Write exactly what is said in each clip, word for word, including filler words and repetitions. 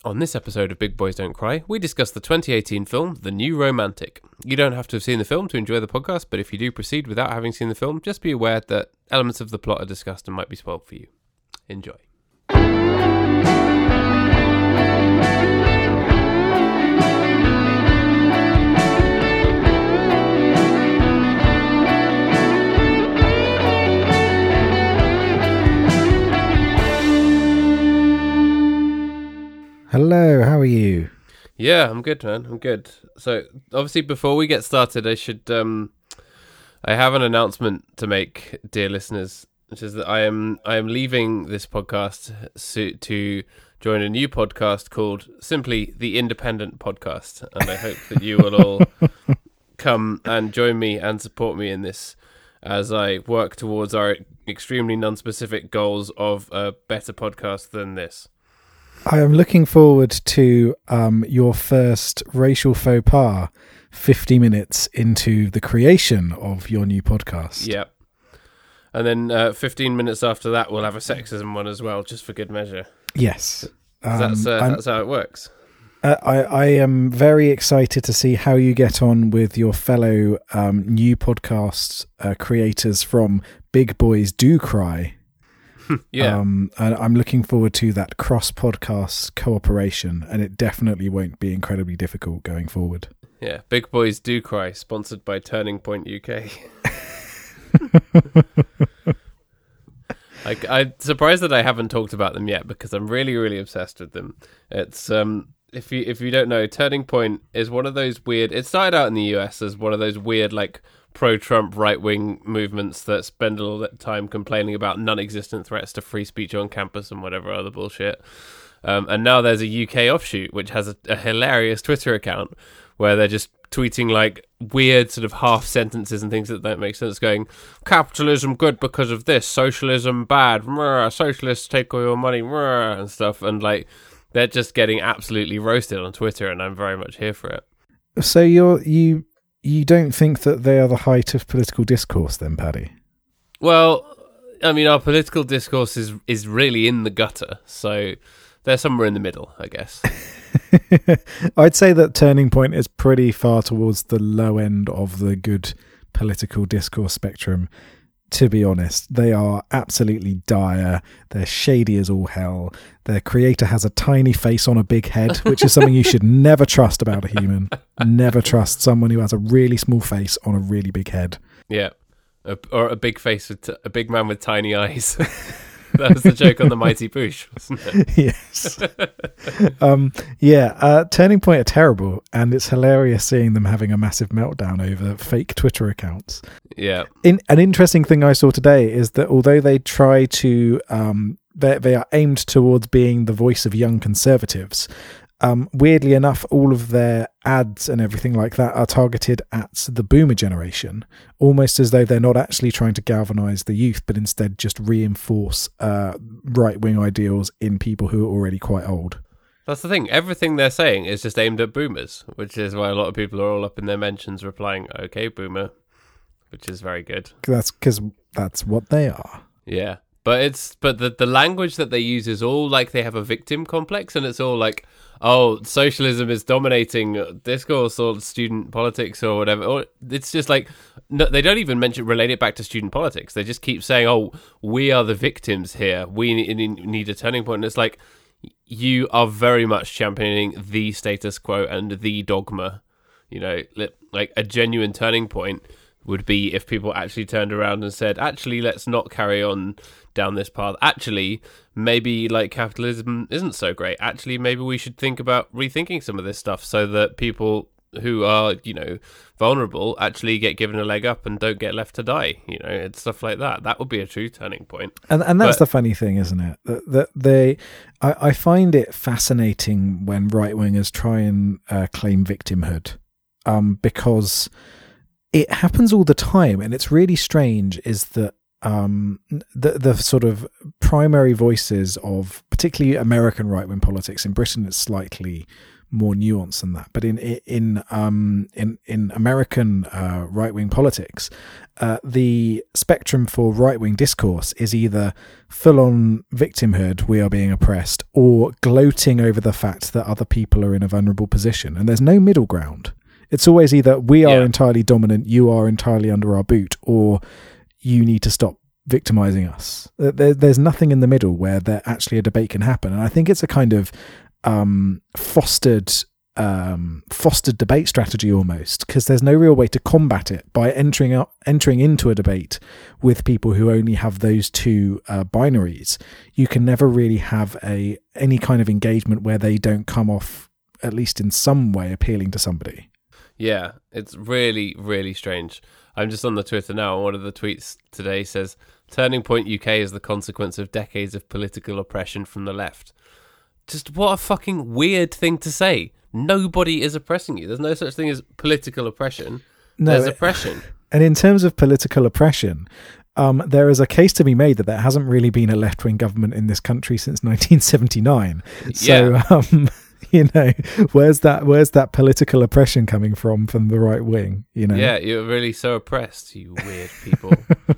On this episode of Big Boys Don't Cry, we discuss the twenty eighteen film, The New Romantic. You don't have to have seen the film to enjoy the podcast, but if you do proceed without having seen the film, just be aware that elements of the plot are discussed and might be spoiled for you. Enjoy. Hello, how are you? Yeah, I'm good, man. I'm good. So, obviously, before we get started, I should, um, I have an announcement to make, dear listeners, which is that I am, I am leaving this podcast so, to join a new podcast called simply The Independent Podcast, and I hope that you will all come and join me and support me in this as I work towards our extremely non-specific goals of a better podcast than this. I am looking forward to um, your first racial faux pas fifty minutes into the creation of your new podcast. Yep. And then uh, fifteen minutes after that, we'll have a sexism one as well, just for good measure. Yes. Um, that's, uh, that's how it works. Uh, I, I am very excited to see how you get on with your fellow um, new podcast uh, creators from Big Boys Do Cry. Yeah, um, and I'm looking forward to that cross-podcast cooperation, and it definitely won't be incredibly difficult going forward. Yeah, Big Boys Do Cry, sponsored by Turning Point U K. I, I'm surprised that I haven't talked about them yet because I'm really, really obsessed with them. It's um, if you if you don't know, Turning Point is one of those weird. It started out in the U S as one of those weird like pro-Trump right-wing movements that spend a lot of time complaining about non-existent threats to free speech on campus and whatever other bullshit. Um, and now there's a U K offshoot which has a, a hilarious Twitter account where they're just tweeting like weird sort of half sentences and things that don't make sense, going, capitalism good because of this, socialism bad, Murr, socialists take all your money, Murr, and stuff. And like they're just getting absolutely roasted on Twitter, and I'm very much here for it. So you're you. You don't think that they are the height of political discourse then, Paddy? Well, I mean, our political discourse is, is really in the gutter, so they're somewhere in the middle, I guess. I'd say that Turning Point is pretty far towards the low end of the good political discourse spectrum, to be honest. They are absolutely dire. They're shady as all hell. Their creator has a tiny face on a big head, which is something you should never trust about a human. Never trust someone who has a really small face on a really big head. Yeah, a, or a big face with t- a big man with tiny eyes. That was the joke on the Mighty Boosh, wasn't it? Yes. um, yeah, uh, Turning Point are terrible, and it's hilarious seeing them having a massive meltdown over fake Twitter accounts. Yeah. In, an interesting thing I saw today is that although they try to, um, they, they are aimed towards being the voice of young conservatives, um, weirdly enough, all of their ads and everything like that are targeted at the boomer generation, almost as though they're not actually trying to galvanize the youth, but instead just reinforce uh, right-wing ideals in people who are already quite old. That's the thing. Everything they're saying is just aimed at boomers, which is why a lot of people are all up in their mentions replying, okay, boomer, which is very good. That's because that's what they are. Yeah. But it's but the, the language that they use is all like they have a victim complex, and it's all like, oh, socialism is dominating discourse or student politics or whatever. Or it's just like, no, they don't even mention relate it back to student politics. They just keep saying, oh, we are the victims here. We need a turning point. And it's like, you are very much championing the status quo and the dogma. You know, like a genuine turning point would be if people actually turned around and said, actually, let's not carry on down this path. Actually, maybe like capitalism isn't so great. Actually, maybe we should think about rethinking some of this stuff so that people who are, you know, vulnerable actually get given a leg up and don't get left to die. You know, it's stuff like that. That would be a true turning point. And and that's but, the funny thing, isn't it? That, that they, I, I find it fascinating when right wingers try and uh, claim victimhood, um, because it happens all the time, and it's really strange. Is that um, the the sort of primary voices of particularly American right wing politics. In Britain, it's slightly more nuanced than that, but in in um, in in American uh, right wing politics, uh, the spectrum for right wing discourse is either full on victimhood, we are being oppressed, or gloating over the fact that other people are in a vulnerable position, and there's no middle ground. It's always either we are yeah. entirely dominant, you are entirely under our boot, or you need to stop victimizing us. There, there's nothing in the middle where there actually a debate can happen. And I think it's a kind of um, fostered um, fostered debate strategy almost, because there's no real way to combat it by entering up, entering into a debate with people who only have those two uh, binaries. You can never really have a any kind of engagement where they don't come off, at least in some way, appealing to somebody. Yeah, it's really, really strange. I'm just on the Twitter now, and one of the tweets today says, "Turning Point U K is the consequence of decades of political oppression from the left." Just what a fucking weird thing to say. Nobody is oppressing you. There's no such thing as political oppression. No, There's oppression. And in terms of political oppression, um, there is a case to be made that there hasn't really been a left-wing government in this country since nineteen seventy-nine. So, yeah. um, you know, where's that where's that political oppression coming from from the right wing? You know, yeah, you're really so oppressed, you weird people.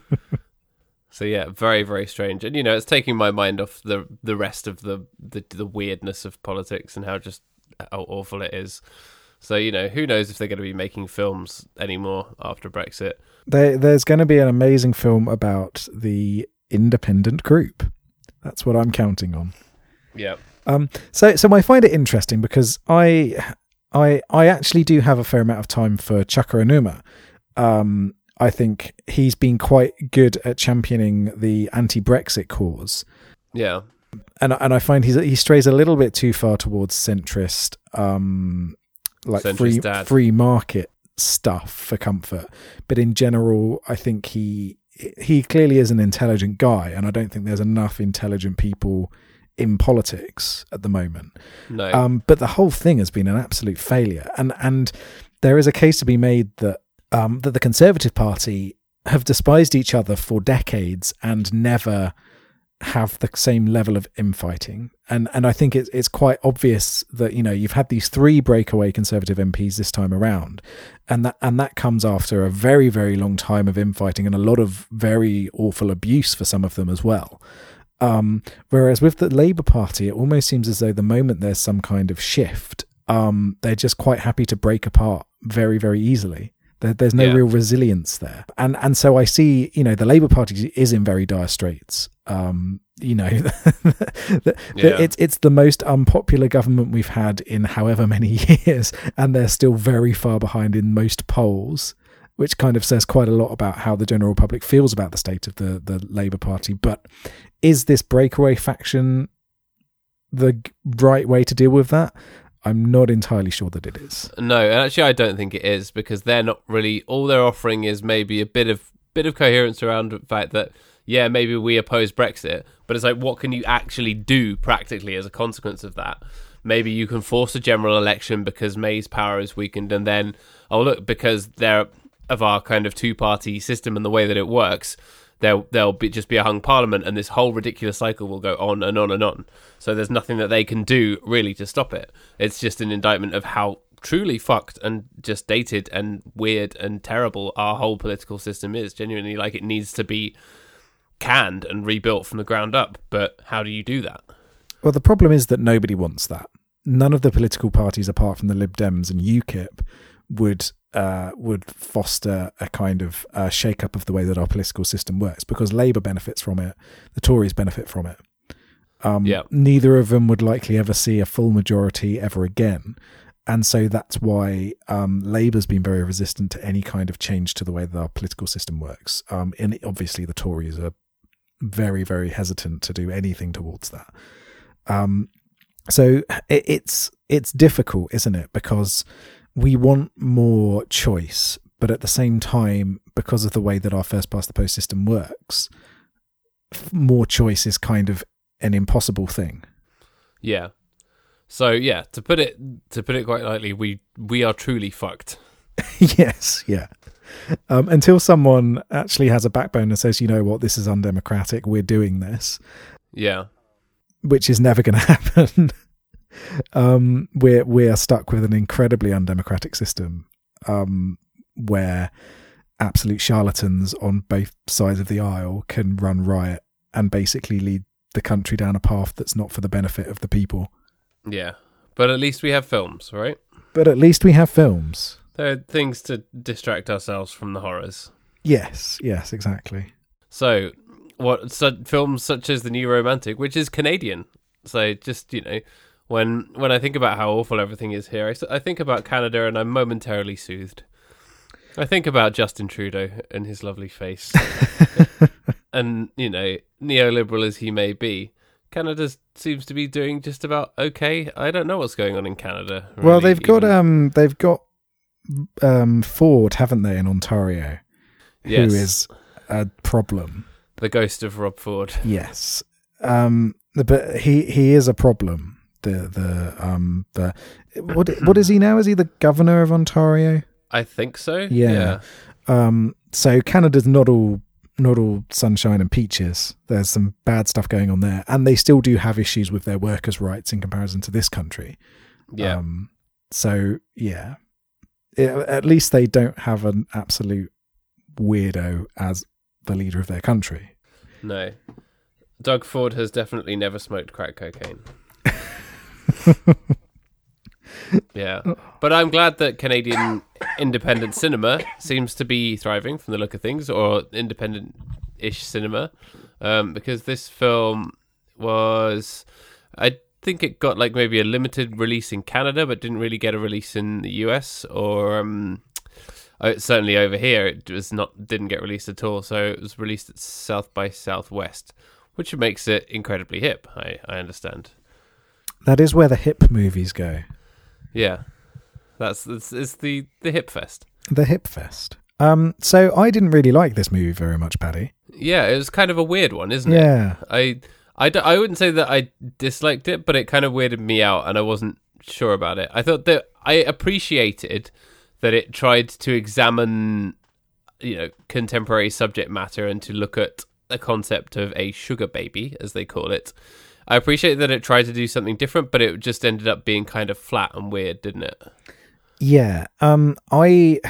So yeah, very, very strange, and you know, it's taking my mind off the the rest of the the, the weirdness of politics and how just how awful it is. So you know, who knows if they're going to be making films anymore after Brexit? There, there's going to be an amazing film about the independent group. That's what I'm counting on. Yeah. Um, so, so I find it interesting because I, I, I actually do have a fair amount of time for Chuka Umunna. Um, I think he's been quite good at championing the anti-Brexit cause. Yeah, and and I find he's he strays a little bit too far towards centrist, um, like centrist free dad. free market stuff for comfort. But in general, I think he he clearly is an intelligent guy, and I don't think there's enough intelligent people in politics at the moment. No. Um, but the whole thing has been an absolute failure. And and there is a case to be made that um, that the Conservative Party have despised each other for decades and never have the same level of infighting. And and I think it's it's quite obvious that, you know, you've had these three breakaway Conservative M Ps this time around, and that and that comes after a very, very long time of infighting and a lot of very awful abuse for some of them as well. Um, whereas with the Labour Party, it almost seems as though the moment there's some kind of shift, um, they're just quite happy to break apart very, very easily. There, there's no yeah. real resilience there. And and so I see, you know, the Labour Party is in very dire straits. Um, you know, the, yeah. it's it's the most unpopular government we've had in however many years, and they're still very far behind in most polls, which kind of says quite a lot about how the general public feels about the state of the, the Labour Party. But is this breakaway faction the right way to deal with that? I'm not entirely sure that it is. No, and actually I don't think it is, because they're not really, all they're offering is maybe a bit of bit of coherence around the fact that, yeah, maybe we oppose Brexit, but it's like, what can you actually do practically as a consequence of that? Maybe you can force a general election because May's power is weakened, and then, oh look, because they're of our kind of two-party system and the way that it works, there there'll be just be a hung parliament, and this whole ridiculous cycle will go on and on and on. So there's nothing that they can do really to stop it. It's just an indictment of how truly fucked and just dated and weird and terrible our whole political system is. Genuinely, like, it needs to be canned and rebuilt from the ground up. But how do you do that? Well, the problem is that nobody wants that. None of the political parties, apart from the Lib Dems and UKIP, would uh, would foster a kind of uh, shake-up of the way that our political system works, because Labour benefits from it, the Tories benefit from it. Um, yeah. Neither of them would likely ever see a full majority ever again. And so that's why um, Labour's been very resistant to any kind of change to the way that our political system works. Um, and obviously the Tories are very, very hesitant to do anything towards that. Um, so it, it's it's difficult, isn't it? Because we want more choice, but at the same time, because of the way that our first past the post system works, more choice is kind of an impossible thing. Yeah. So yeah, to put it to put it quite lightly, we we are truly fucked. Yes, yeah. um, until someone actually has a backbone and says, you know what, this is undemocratic, we're doing this. Yeah. Which is never going to happen. um, we're, we are stuck with an incredibly undemocratic system um, where absolute charlatans on both sides of the aisle can run riot and basically lead the country down a path that's not for the benefit of the people. Yeah. But at least we have films, right? But at least we have films. There are things to distract ourselves from the horrors. Yes, yes, exactly. So, what su- films such as The New Romantic, which is Canadian. So, just, you know, when when I think about how awful everything is here, I, s- I think about Canada and I'm momentarily soothed. I think about Justin Trudeau and his lovely face. And, you know, neoliberal as he may be, Canada seems to be doing just about okay. I don't know what's going on in Canada. Really, well, they've got even. um, they've got um, Ford, haven't they, in Ontario? Yes. Who is a problem. The ghost of Rob Ford. Yes, um, but he he is a problem. The the um the what what is he now? Is he the governor of Ontario? I think so. Yeah. yeah. Um. So Canada's not all not all sunshine and peaches. There's some bad stuff going on there, and they still do have issues with their workers' rights in comparison to this country. Yeah. Um, so yeah, it, at least they don't have an absolute weirdo as the leader of their country. No. Doug Ford has definitely never smoked crack cocaine. Yeah. But I'm glad that Canadian independent cinema seems to be thriving from the look of things, or independent-ish cinema, um, because this film was... I think it got like maybe a limited release in Canada, but didn't really get a release in the U S, or... Um, Uh, certainly over here, it was not didn't get released at all. So it was released at South by Southwest, which makes it incredibly hip. I, I understand. That is where the hip movies go. Yeah, that's it's, it's the the hip fest. The hip fest. Um, so I didn't really like this movie very much, Paddy. Yeah, it was kind of a weird one, isn't Yeah. it? I I d- I wouldn't say that I disliked it, but it kind of weirded me out, and I wasn't sure about it. I thought that I appreciated that it tried to examine, you know, contemporary subject matter and to look at the concept of a sugar baby, as they call it. I appreciate that it tried to do something different, but it just ended up being kind of flat and weird, didn't it? Yeah. Um, I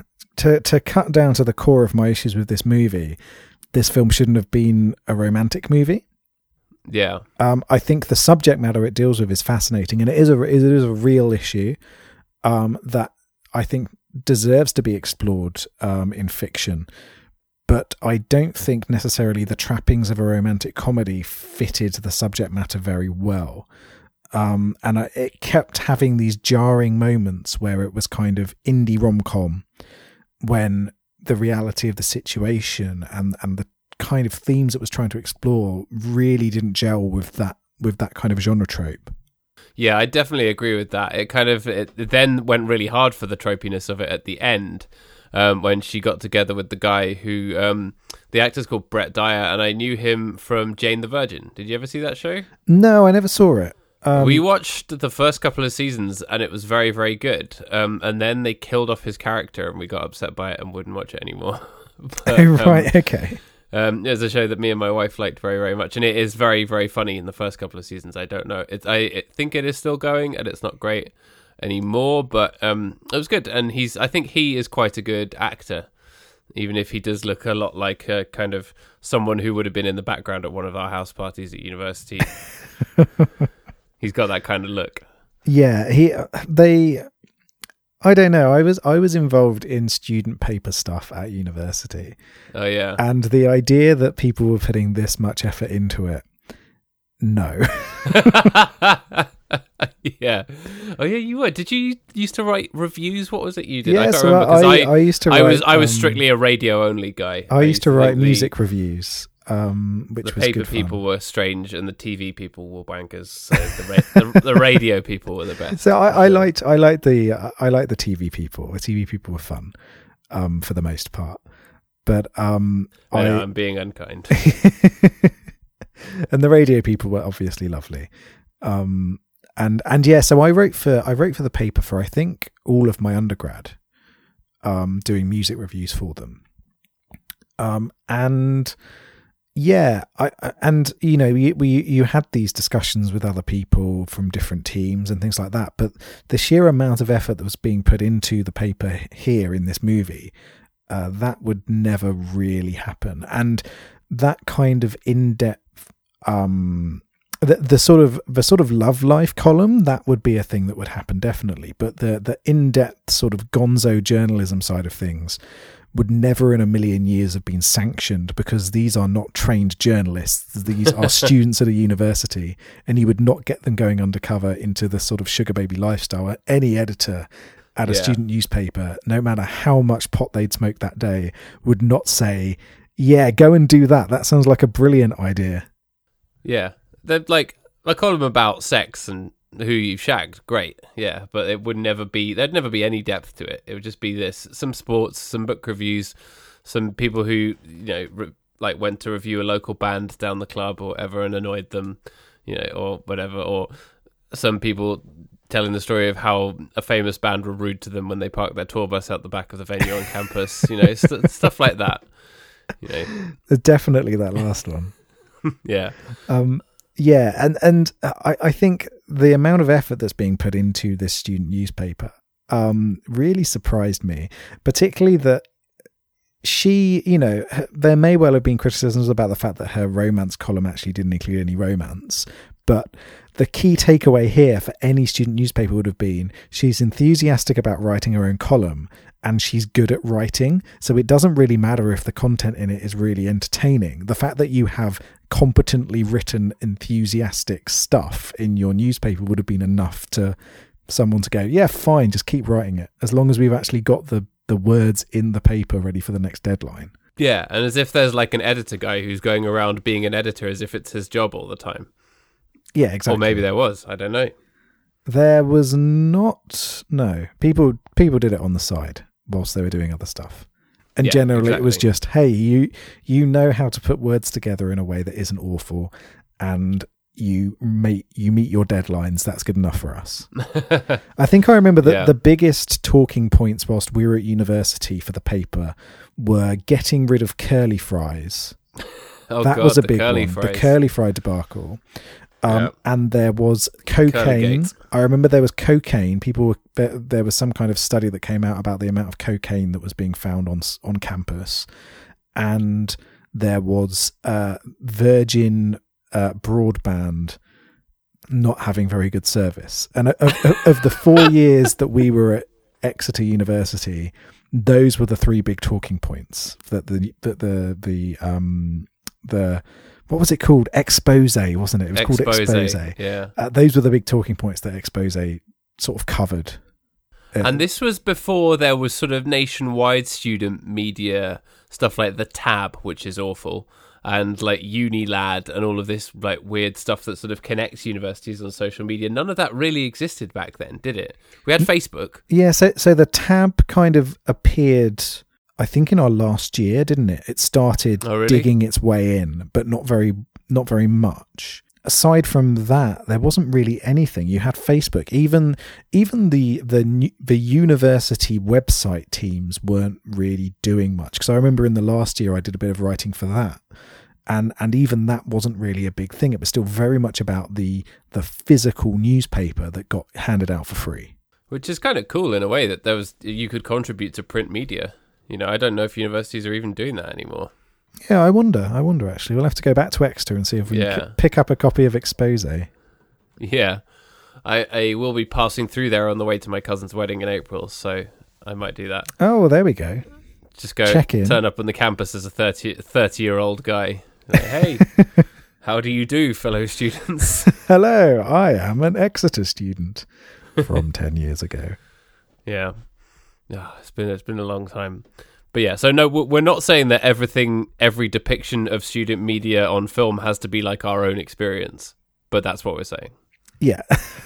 to to cut down to the core of my issues with this movie, this film shouldn't have been a romantic movie. Yeah. Um, I think the subject matter it deals with is fascinating, and it is a it is a real issue um, that I think deserves to be explored um, in fiction, but I don't think necessarily the trappings of a romantic comedy fitted the subject matter very well. Um, and I, it kept having these jarring moments where it was kind of indie rom-com, when the reality of the situation and, and the kind of themes it was trying to explore really didn't gel with that with that kind of genre trope. Yeah, I definitely agree with that. It kind of it then went really hard for the tropiness of it at the end, um, when she got together with the guy who um, the actor's called Brett Dyer, and I knew him from Jane the Virgin. Did you ever see that show? No, I never saw it. Um, we watched the first couple of seasons, and it was very, very good. Um, and then they killed off his character, and we got upset by it and wouldn't watch it anymore. But, oh, right, um, okay. Um, it's a show that me and my wife liked very, very much, and it is very, very funny in the first couple of seasons. I don't know, it, I it, think it is still going, and it's not great anymore, but um, it was good. And he's, I think he is quite a good actor, even if he does look a lot like a kind of someone who would have been in the background at one of our house parties at university. He's got that kind of look. Yeah, he they. I don't know. I was I was involved in student paper stuff at university. Oh yeah. And the idea that people were putting this much effort into it, no. Yeah. Oh yeah, you were. Did you used to write reviews? What was it you did? Yeah, I can't so remember. I, 'cause I, I used to write, I was I was um, strictly a radio only guy. I, used to write think music the, reviews, um, which the was paper good fun. people were strange and the T V people were wankers. So the, ra- the, the radio people were the best. So I, I liked I liked the I liked the T V people. The T V people were fun, um, for the most part. But um, I know I, I'm being unkind. and the radio people were obviously lovely. Um, and and yeah, so I wrote for I wrote for the paper for I think all of my undergrad. um, doing music reviews for them. Um, and yeah, I, I and you know, we, we you had these discussions with other people from different teams and things like that, but the sheer amount of effort that was being put into the paper here in this movie, uh, that would never really happen. And that kind of in-depth, um, the, the sort of the sort of love life column, that would be a thing that would happen definitely. But the the in-depth sort of gonzo journalism side of things would never in a million years have been sanctioned, because these are not trained journalists. These are students at a university, and you would not get them going undercover into the sort of sugar baby lifestyle. Any editor at a yeah. student newspaper, no matter how much pot they'd smoked that day, would not say, yeah, go and do that. That sounds like a brilliant idea. Yeah. They're like a column about sex and who you've shagged, great, yeah, but it would never be, there'd never be any depth to it. It would just be this, some sports, some book reviews, some people who, you know, re- like went to review a local band down the club or whatever and annoyed them, you know, or whatever, or some people telling the story of how a famous band were rude to them when they parked their tour bus out the back of the venue on campus, you know, st- stuff like that, you know. There's definitely that last one. Yeah. Um, Yeah, and and I, I think the amount of effort that's being put into this student newspaper um, really surprised me, particularly that she, you know, there may well have been criticisms about the fact that her romance column actually didn't include any romance, but the key takeaway here for any student newspaper would have been she's enthusiastic about writing her own column and she's good at writing. So it doesn't really matter if the content in it is really entertaining. The fact that you have competently written, enthusiastic stuff in your newspaper would have been enough to someone to go, yeah, fine, just keep writing it, as long as we've actually got the, the words in the paper ready for the next deadline. Yeah, and as if there's like an editor guy who's going around being an editor as if it's his job all the time. Yeah, exactly. Or maybe there was, I don't know. There was not, no. People people did it on the side whilst they were doing other stuff. And yeah, generally exactly. It was just, hey, you you know how to put words together in a way that isn't awful, and you meet you meet your deadlines. That's good enough for us. I think I remember that yeah. the biggest talking points whilst we were at university for the paper were getting rid of curly fries. oh that God, was a the big curly one. Fries. The curly fry debacle. Um, yep. And there was cocaine. Curly-gates. I remember there was cocaine. People were, there, there was some kind of study that came out about the amount of cocaine that was being found on on campus, and there was uh, Virgin uh, broadband not having very good service. And of, of, of the four years that we were at Exeter University, those were the three big talking points that the that the the um the what was it called? Expose, wasn't it? It was Expose, called Expose. Yeah. Uh, those were the big talking points that Expose sort of covered. Uh, and this was before there was sort of nationwide student media stuff like the Tab, which is awful, and like Unilad and all of this like weird stuff that sort of connects universities on social media. None of that really existed back then, did it? We had Facebook. Yeah, so so the Tab kind of appeared, I think, in our last year, didn't it? It started oh, really? digging its way in, but not very, not very much. Aside from that, there wasn't really anything. You had Facebook. Even, even the the the university website teams weren't really doing much. Because I remember in the last year, I did a bit of writing for that, and and even that wasn't really a big thing. It was still very much about the the physical newspaper that got handed out for free. Which is kind of cool in a way that there was you could contribute to print media. You know, I don't know if universities are even doing that anymore. Yeah, I wonder. I wonder, actually. We'll have to go back to Exeter and see if we yeah. can p- pick up a copy of Expose. Yeah. I, I will be passing through there on the way to my cousin's wedding in April, so I might do that. Oh, well, there we go. Just go Check in. Turn up on the campus as a thirty, thirty-year-old guy. Like, hey, how do you do, fellow students? Hello, I am an Exeter student from ten years ago. Yeah. Oh, it's been it's been a long time, but yeah. So no, we're not saying that everything, every depiction of student media on film has to be like our own experience, but that's what we're saying. Yeah,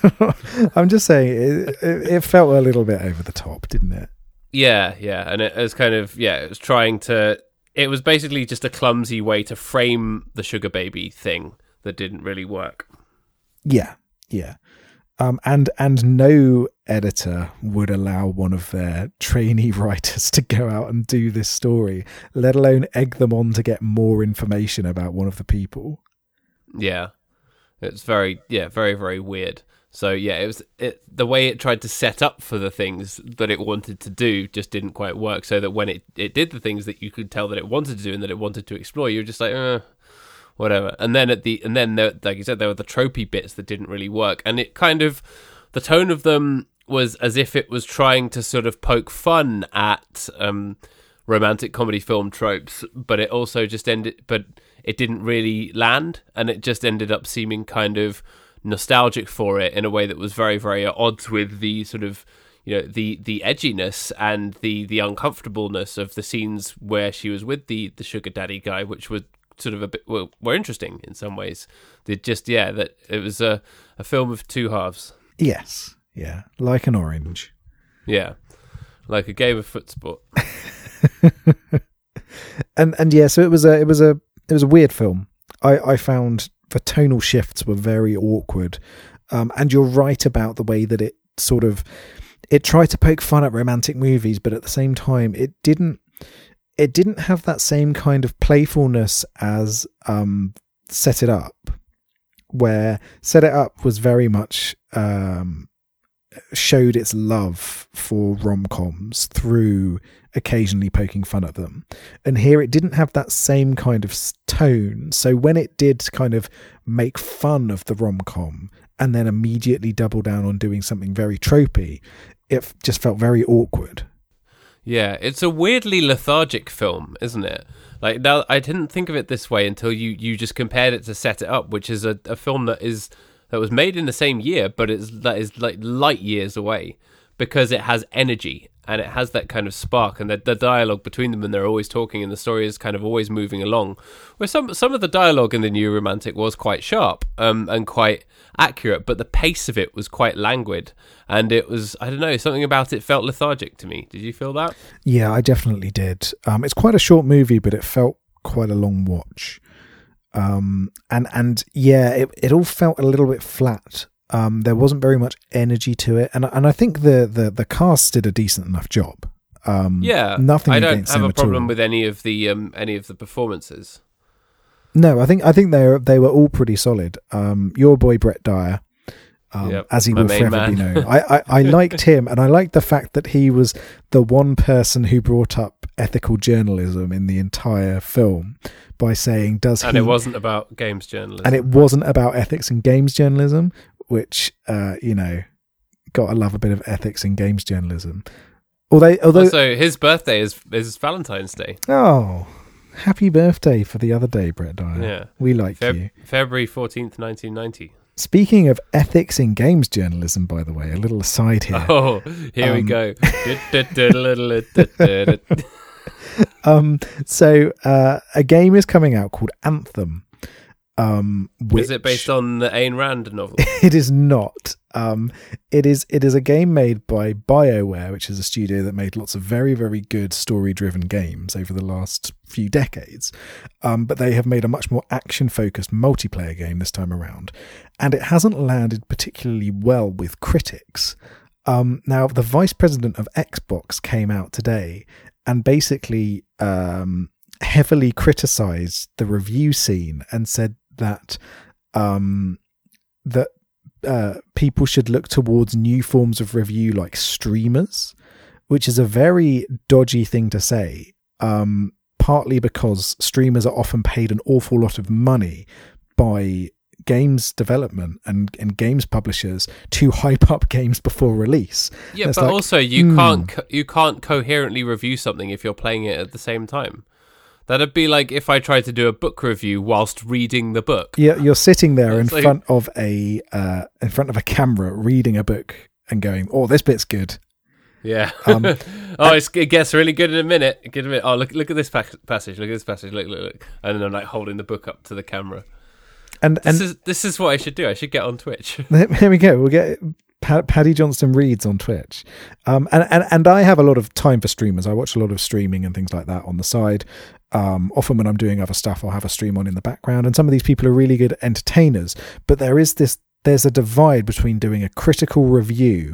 I'm just saying it, it, it felt a little bit over the top, didn't it? Yeah, yeah, and it was kind of yeah, it was trying to. It was basically just a clumsy way to frame the sugar baby thing that didn't really work. Yeah, yeah. Um, and and no editor would allow one of their trainee writers to go out and do this story, let alone egg them on to get more information about one of the people. Yeah, it's very, yeah, very, very weird. So yeah, it was it, the way it tried to set up for the things that it wanted to do just didn't quite work. So that when it, it did the things that you could tell that it wanted to do and that it wanted to explore, you were just like, eh, whatever. And then at the and then there, like you said, there were the tropey bits that didn't really work, and it kind of the tone of them was as if it was trying to sort of poke fun at um, romantic comedy film tropes, but it also just ended, but it didn't really land, and it just ended up seeming kind of nostalgic for it in a way that was very, very at odds with the sort of, you know, the the edginess and the the uncomfortableness of the scenes where she was with the the sugar daddy guy, which was sort of a bit were, were interesting in some ways. They just yeah, that it was a a film of two halves. Yes, yeah, like an orange. Yeah, like a game of foot sport. and and yeah, so it was a it was a it was a weird film. I I found the tonal shifts were very awkward, um, and you're right about the way that it sort of it tried to poke fun at romantic movies, but at the same time it didn't it didn't have that same kind of playfulness as um, Set It Up, where Set It Up was very much um, showed its love for rom-coms through occasionally poking fun at them, and here it didn't have that same kind of tone. So when it did kind of make fun of the rom-com and then immediately double down on doing something very tropey, it just felt very awkward. Yeah, it's a weirdly lethargic film, isn't it? Like, now I didn't think of it this way until you you just compared it to Set It Up, which is a, a film that is that was made in the same year, but it's that is like light years away, because it has energy and it has that kind of spark, and the, the dialogue between them, and they're always talking, and the story is kind of always moving along. Where some some of the dialogue in the New Romantic was quite sharp um, and quite accurate, but the pace of it was quite languid, and it was, I don't know, something about it felt lethargic to me. Did you feel that? Yeah, I definitely did. Um, it's quite a short movie, but it felt quite a long watch. Um, and and yeah, it it all felt a little bit flat. Um, there wasn't very much energy to it, and and I think the the, the cast did a decent enough job. Um, yeah, nothing. I don't against have them a problem at all. with any of the um, any of the performances. No, I think I think they they were all pretty solid. Um, your boy Brett Dyer, um, Yep, as he my will main forever be man. known. I, I, I liked him, and I liked the fact that he was the one person who brought up ethical journalism in the entire film by saying, "Does And he?" it wasn't about games journalism. And it wasn't about ethics in games journalism, which uh, you know, gotta love a bit of ethics in games journalism. Although, although, also, his birthday is is Valentine's Day. oh, happy birthday for the other day, Brett Dyer. Yeah, We like Feb- you. February fourteenth, nineteen ninety. Speaking of ethics in games journalism, by the way, a little aside here. Oh, here we Um, go. um, so uh, a game is coming out called Anthem. Um, which Is it based on the Ayn Rand novel? It is not. Um, it is. It is a game made by BioWare, which is a studio that made lots of very, very good story-driven games over the last few decades. Um, but they have made a much more action-focused multiplayer game this time around, and it hasn't landed particularly well with critics. Um, now, the vice president of Xbox came out today and basically um, heavily criticised the review scene and said that um, that uh, people should look towards new forms of review like streamers, which is a very dodgy thing to say, um, partly because streamers are often paid an awful lot of money by games development and, and games publishers to hype up games before release. Yeah, It's but like, also you hmm. can't co- you can't coherently review something if you're playing it at the same time. That'd be like if I tried to do a book review whilst reading the book. Yeah, you're sitting there in It's like- front of a uh, in front of a camera reading a book and going, "Oh, this bit's good." Yeah. Um, oh, it's, it gets really good in a minute. Get a minute. Oh, look! Look at this pa- passage. Look at this passage. Look! Look! Look! And then I'm like holding the book up to the camera. And This and is this is what I should do. I should get on Twitch. there we go. We'll get Pa- Paddy Johnston reads on Twitch. Um, and, and, and I have a lot of time for streamers. I watch a lot of streaming and things like that on the side. Um, often when I'm doing other stuff, I'll have a stream on in the background. And some of these people are really good entertainers. But there is this, there's a divide between doing a critical review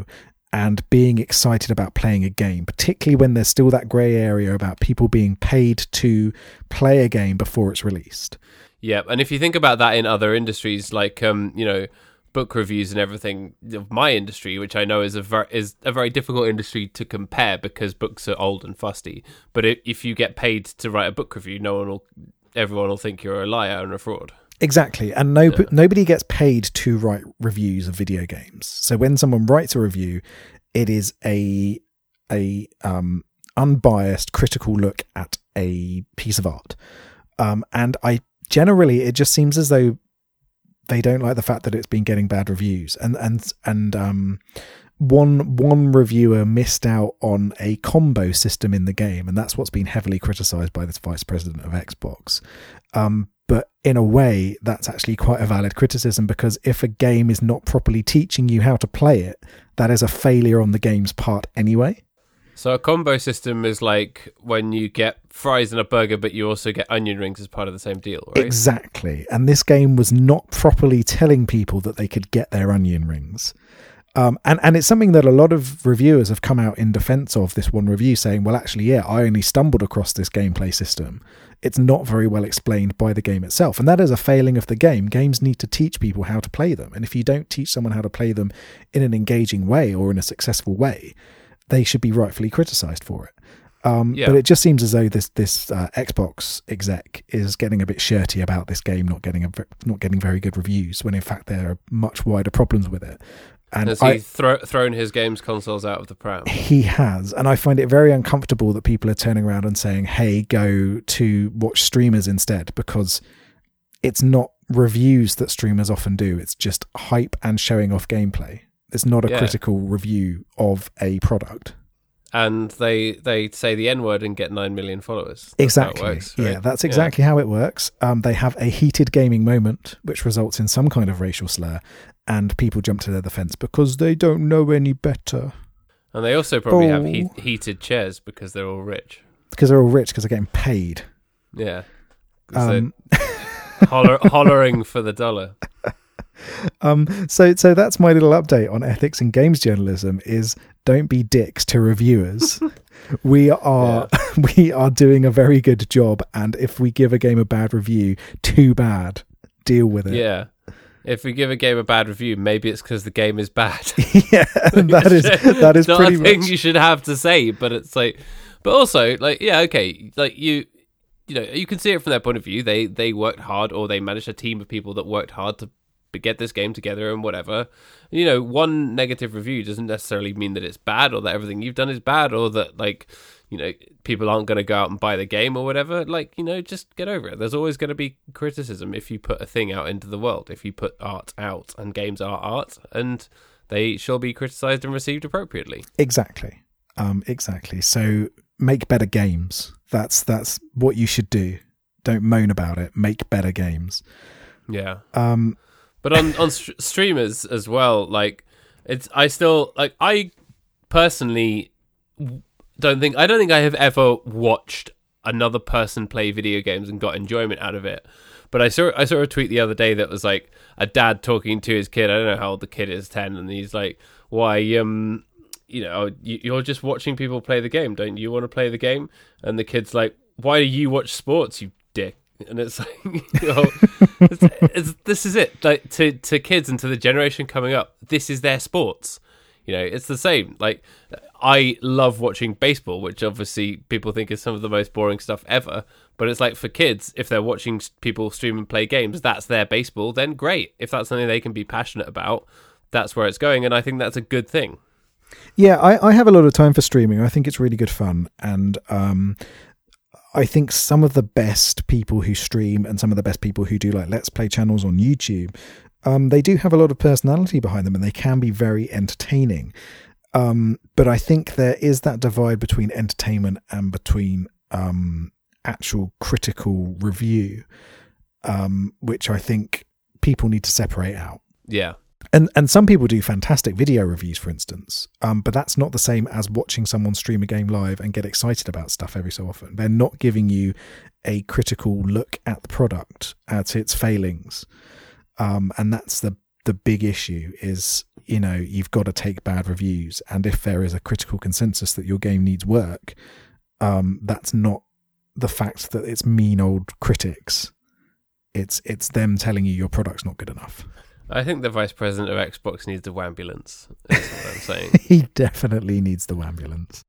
and being excited about playing a game, particularly when there's still that grey area about people being paid to play a game before it's released. Yeah, and if you think about that in other industries, like um, you know, book reviews and everything of my industry, which I know is a ver- is a very difficult industry to compare because books are old and fusty. But if, if you get paid to write a book review, no one will, everyone will think you're a liar and a fraud. Exactly, and no, yeah. nobody gets paid to write reviews of video games. So when someone writes a review, it is a a um, unbiased, critical look at a piece of art. Um, and I generally, it just seems as though they don't like the fact that it's been getting bad reviews. And and and um, one one reviewer missed out on a combo system in the game, and that's what's been heavily criticised by this vice president of Xbox. Um, But in a way, that's actually quite a valid criticism, because if a game is not properly teaching you how to play it, that is a failure on the game's part anyway. So a combo system is like when you get fries and a burger, but you also get onion rings as part of the same deal, right? Exactly. And this game was not properly telling people that they could get their onion rings. Um, and, and it's something that a lot of reviewers have come out in defense of this one review, saying, well, actually, yeah, I only stumbled across this gameplay system. It's not very well explained by the game itself. And that is a failing of the game. Games need to teach people how to play them. And if you don't teach someone how to play them in an engaging way or in a successful way, they should be rightfully criticised for it. Um, yeah. But it just seems as though this this uh, Xbox exec is getting a bit shirty about this game not getting a, not getting very good reviews, when in fact there are much wider problems with it. And has he I, thro- thrown his games consoles out of the pram? He has, and I find it very uncomfortable that people are turning around and saying, hey, go to watch streamers instead, because it's not reviews that streamers often do. It's just hype and showing off gameplay. It's not a yeah. critical review of a product. And they they say the N-word and get nine million followers. That's exactly. How it works, right? Yeah, that's exactly yeah. how it works. Um, they have a heated gaming moment, which results in some kind of racial slur, and people jump to their defense because they don't know any better. And they also probably oh. have he- heated chairs because they're all rich. Because they're all rich, because they're getting paid. Yeah. Um, holler- hollering for the dollar. Um, so so that's my little update on ethics in games journalism, is don't be dicks to reviewers. we are yeah. we are doing a very good job, and if we give a game a bad review, too bad. Deal with it. Yeah. If we give a game a bad review, maybe it's because the game is bad. yeah, that is that is not pretty a thing much. You should have to say, but it's like, but also like, yeah, okay, like you, you know, you can see it from their point of view. They they worked hard, or they managed a team of people that worked hard to get this game together and whatever. You know, one negative review doesn't necessarily mean that it's bad, or that everything you've done is bad, or that, like, you know, people aren't going to go out and buy the game or whatever. Like, you know, just get over it. There's always going to be criticism if you put a thing out into the world, if you put art out, and games are art, and they shall be criticised and received appropriately. Exactly. Um, exactly. So make better games. That's that's what you should do. Don't moan about it. Make better games. Yeah. Um. But on, on st- streamers as well, like, it's, I still, like, I personally don't think, I don't think I have ever watched another person play video games and got enjoyment out of it. But I saw, I saw a tweet the other day that was like a dad talking to his kid. I don't know how old the kid is, ten, and he's like, why, um, you know, you're just watching people play the game. Don't you want to play the game? And the kid's like, why do you watch sports, you dick? And it's like, you know, it's, it's, this is it. Like, to, to kids and to the generation coming up, this is their sports. You know, it's the same. Like, I love watching baseball, which obviously people think is some of the most boring stuff ever. But it's like, for kids, if they're watching people stream and play games, that's their baseball, then great. If that's something they can be passionate about, that's where it's going. And I think that's a good thing. Yeah, I, I have a lot of time for streaming. I think it's really good fun. And, um, I think some of the best people who stream and some of the best people who do like Let's Play channels on YouTube, um, they do have a lot of personality behind them, and they can be very entertaining. Um, but I think there is that divide between entertainment and between um, actual critical review, um, which I think people need to separate out. Yeah. And and some people do fantastic video reviews, for instance, um, but that's not the same as watching someone stream a game live and get excited about stuff every so often. They're not giving you a critical look at the product, at its failings, um, and that's the the big issue. Is you know, you've got to take bad reviews. And if there is a critical consensus that your game needs work, um, that's not the fact that it's mean old critics. It's it's them telling you your product's not good enough. I think the vice president of Xbox needs the wambulance. That's what I'm saying. He definitely needs the wambulance.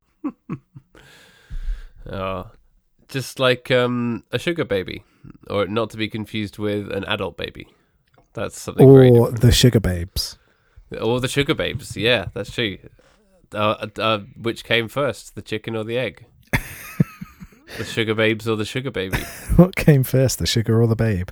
Oh, just like um, a sugar baby, or not to be confused with an adult baby. That's something very Or different. the sugar babes. Or the sugar babes. Yeah, that's true. Uh, uh, which came first, the chicken or the egg? The sugar babes or the sugar baby? What came first, the sugar or the babe?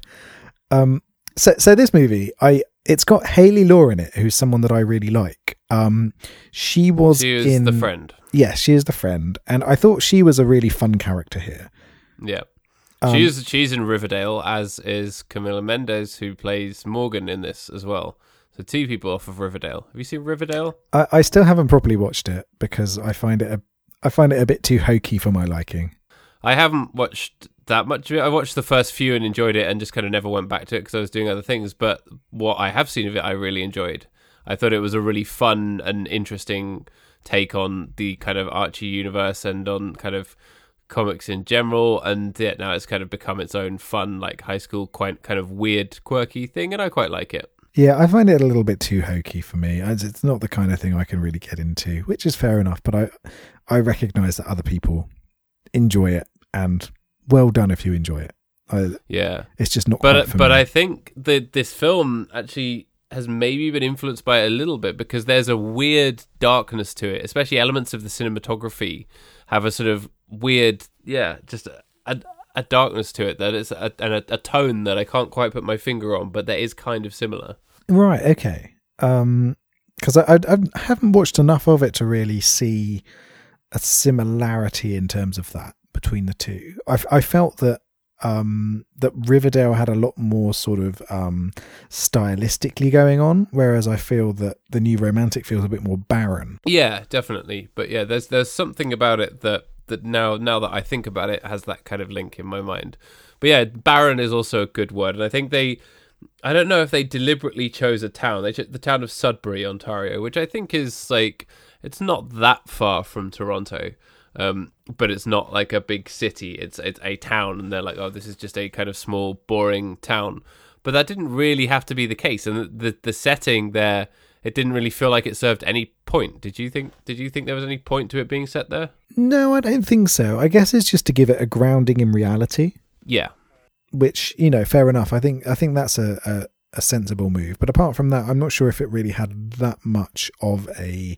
Um, so, so this movie, I it's got Haley Law in it, who's someone that I really like. Um, she was She is in the friend. Yes, she is the friend, and I thought she was a really fun character here. Yeah. Um, she's she's in Riverdale, as is Camila Mendes, who plays Morgan in this as well. So two people off of Riverdale. Have you seen Riverdale? I, I still haven't properly watched it because I find it a, I find it a bit too hokey for my liking. I haven't watched that much of it. I watched the first few and enjoyed it, and just kind of never went back to it because I was doing other things. But what I have seen of it, I really enjoyed. I thought it was a really fun and interesting take on the kind of Archie universe and on kind of comics in general. And yeah, now it's kind of become its own fun, like high school, quite kind of weird, quirky thing, and I quite like it. Yeah, I find it a little bit too hokey for me. It's not the kind of thing I can really get into, which is fair enough. But I, I recognise that other people enjoy it, and well done if you enjoy it. I, yeah, it's just not. But quite for but me. I think that this film actually has maybe been influenced by it a little bit because there's a weird darkness to it, especially elements of the cinematography have a sort of weird, yeah, just a, a, a darkness to it that is a, and a, a tone that I can't quite put my finger on, but that is kind of similar. Right. Okay. Um, because I, I I haven't watched enough of it to really see a similarity in terms of that between the two. I I felt that. Um, that Riverdale had a lot more sort of um, stylistically going on, whereas I feel that the New Romantic feels a bit more barren. Yeah, definitely. But yeah, there's there's something about it that, that now now that I think about it has that kind of link in my mind. But yeah, barren is also a good word, and I think they, I don't know if they deliberately chose a town. They chose the town of Sudbury, Ontario, which I think is like it's not that far from Toronto. Um, but it's not like a big city. It's it's a town, and they're like, oh, this is just a kind of small, boring town. But that didn't really have to be the case, and the the, the setting there, it didn't really feel like it served any point. Did you think? Did you think there was any point to it being set there? No, I don't think so. I guess it's just to give it a grounding in reality. Yeah, which you know, fair enough. I think I think that's a, a, a sensible move. But apart from that, I'm not sure if it really had that much of a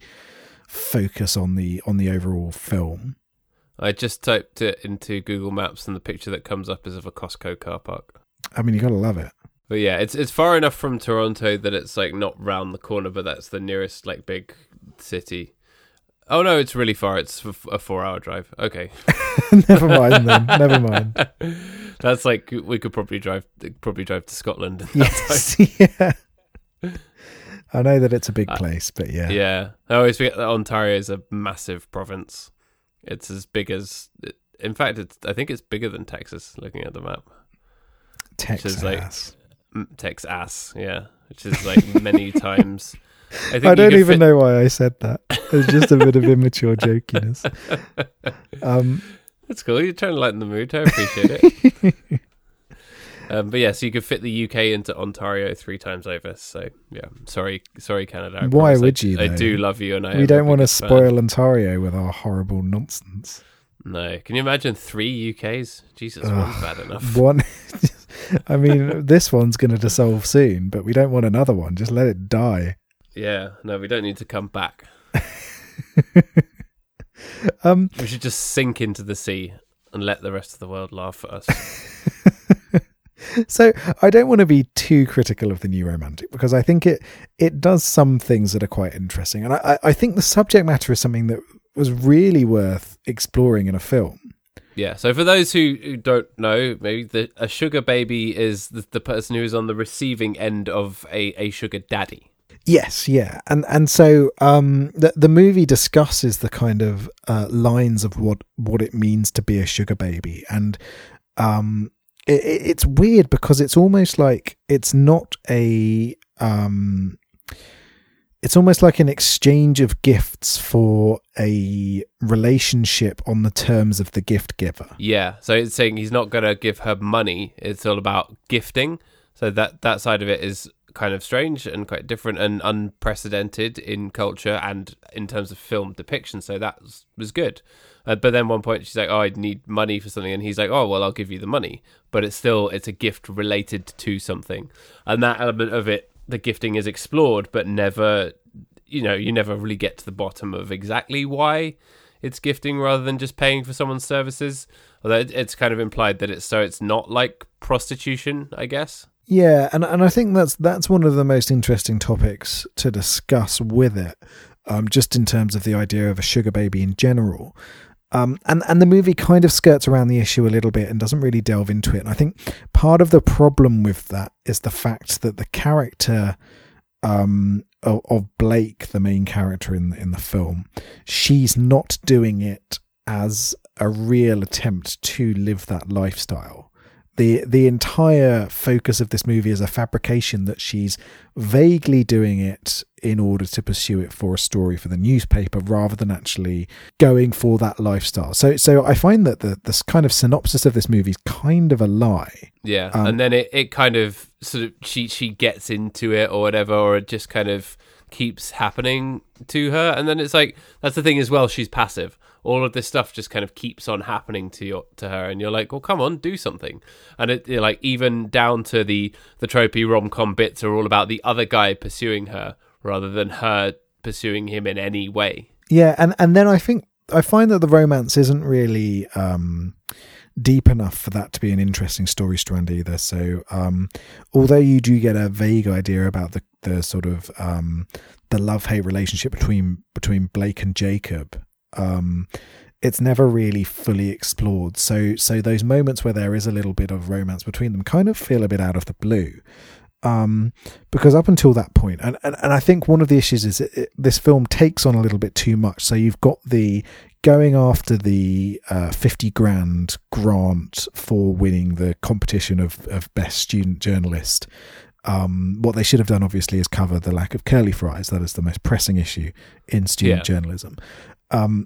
focus on the on the overall film. I just typed it into Google Maps, and the picture that comes up is of a Costco car park. I mean, you gotta love it. But yeah, it's it's far enough from Toronto that it's like not round the corner, but that's the nearest like big city. Oh no, it's really far. It's a four-hour drive. Okay, never mind then. Never mind. That's like we could probably drive probably drive to Scotland. Yes, yeah. I know that it's a big place, but yeah. Yeah. I always forget that Ontario is a massive province. It's as big as... In fact, it's. I think it's bigger than Texas, looking at the map. Texas. Which is like, Texas, yeah. Which is like many times... I, think I don't even fit... know why I said that. It's just a bit of immature jokiness. Um, That's cool. You're trying to lighten the mood. I appreciate it. Um, but yeah, so you could fit the U K into Ontario three times over. So yeah, sorry, sorry, Canada. I Why would I, you? I though? do love you, and I. We don't want to spoil Ontario with our horrible nonsense. No, can you imagine three U Ks? Jesus, Ugh, one's bad enough. One. I mean, this one's going to dissolve soon, but we don't want another one. Just let it die. Yeah, no, we don't need to come back. um, we should just sink into the sea and let the rest of the world laugh at us. So I don't want to be too critical of the New Romantic because I think it it does some things that are quite interesting. And I, I think the subject matter is something that was really worth exploring in a film. Yeah, so for those who, who don't know, maybe the, a sugar baby is the, the person who is on the receiving end of a, a sugar daddy. Yes, yeah. And and so um, the, the movie discusses the kind of uh, lines of what, what it means to be a sugar baby. And um It, it's weird because it's almost like it's not a um it's almost like an exchange of gifts for a relationship on the terms of the gift giver. Yeah, so it's saying he's not going to give her money. It's all about gifting. So that, that side of it is kind of strange and quite different and unprecedented in culture and in terms of film depiction. So that was, was good. Uh, but then one point she's like, oh, I need money for something. And he's like, oh, well, I'll give you the money. But it's still, it's a gift related to something. And that element of it, the gifting is explored, but never, you know, you never really get to the bottom of exactly why it's gifting rather than just paying for someone's services. Although it, it's kind of implied that it's so it's not like prostitution, I guess. Yeah, and and I think that's that's one of the most interesting topics to discuss with it, um, just in terms of the idea of a sugar baby in general. Um, and, and the movie kind of skirts around the issue a little bit and doesn't really delve into it. And I think part of the problem with that is the fact that the character um, of, of Blake, the main character in, in the film, she's not doing it as a real attempt to live that lifestyle. The the entire focus of this movie is a fabrication that she's vaguely doing it in order to pursue it for a story for the newspaper rather than actually going for that lifestyle. So so I find that the this kind of synopsis of this movie is kind of a lie. Yeah, um, and then it, it kind of sort of she she gets into it or whatever, or it just kind of keeps happening to her, and then it's like that's the thing as well. She's passive. All of this stuff just kind of keeps on happening to your to her, and you're like, well, come on, do something. And it you're like even down to the the tropey rom-com bits are all about the other guy pursuing her rather than her pursuing him in any way. Yeah, and and then I think I find that the romance isn't really um, deep enough for that to be an interesting story strand either. So um, although you do get a vague idea about the the sort of um, the love-hate relationship between between Blake and Jacob, um it's never really fully explored, so so those moments where there is a little bit of romance between them kind of feel a bit out of the blue, um because up until that point, and and, and I think one of the issues is it, it, this film takes on a little bit too much. So you've got the going after the uh, fifty grand grant for winning the competition of, of best student journalist. Um, what they should have done obviously is cover the lack of curly fries. That is the most pressing issue in student yeah. journalism. Um,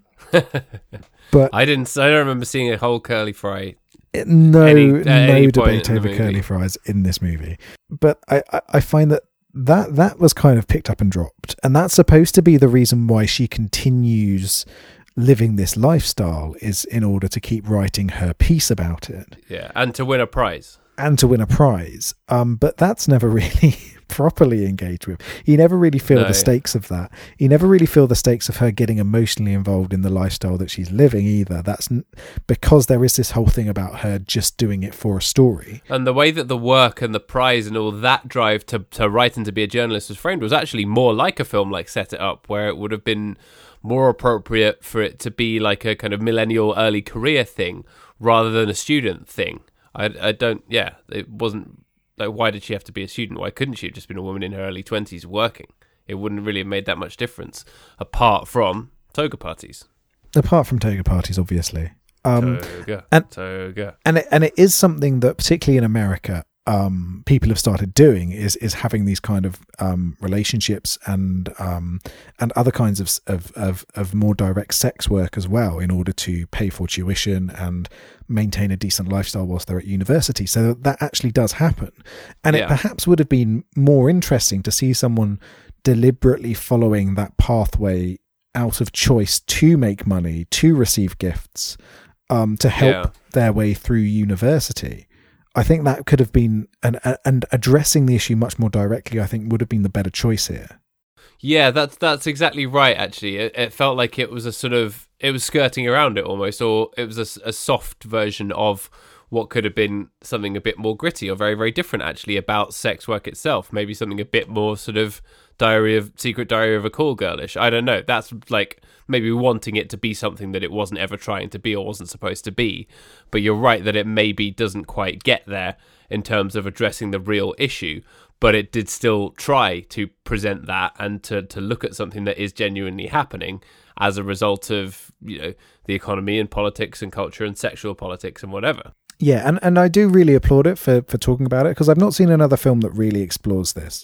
but I didn't. I don't remember seeing a whole curly fry. No, any, no any debate over curly fries in this movie. But I, I, I find that, that that was kind of picked up and dropped, and that's supposed to be the reason why she continues living this lifestyle, is in order to keep writing her piece about it. Yeah, and to win a prize. And to win a prize. Um, but that's never really properly engaged with. You never really feel no. the stakes of that. You never really feel the stakes of her getting emotionally involved in the lifestyle that she's living either. That's n- because there is this whole thing about her just doing it for a story. And the way that the work and the prize and all that drive to, to write and to be a journalist was framed was actually more like a film like Set It Up, where it would have been more appropriate for it to be like a kind of millennial early career thing rather than a student thing. I, I don't, yeah, it wasn't, like, why did she have to be a student? Why couldn't she have just been a woman in her early twenties working? It wouldn't really have made that much difference, apart from toga parties. Apart from toga parties, obviously. Um, toga, and, toga. And it, and it is something that, particularly in America, um, people have started doing, is is having these kind of um, relationships and um, and other kinds of, of, of, of more direct sex work as well, in order to pay for tuition and maintain a decent lifestyle whilst they're at university. So that actually does happen. And yeah. it perhaps would have been more interesting to see someone deliberately following that pathway out of choice to make money, to receive gifts, um, to help yeah. their way through university. I think that could have been, and and addressing the issue much more directly, I think would have been the better choice here. Yeah, that's that's exactly right. Actually, it, it felt like it was a sort of it was skirting around it almost, or it was a, a soft version of what could have been something a bit more gritty or very very different actually about sex work itself. Maybe something a bit more sort of Diary of Secret Diary of a Call Girlish. I don't know. That's like maybe wanting it to be something that it wasn't ever trying to be or wasn't supposed to be. But you're right that it maybe doesn't quite get there in terms of addressing the real issue. But it did still try to present that and to, to look at something that is genuinely happening as a result of, you know, the economy and politics and culture and sexual politics and whatever. Yeah, and, and I do really applaud it for, for talking about it, because I've not seen another film that really explores this.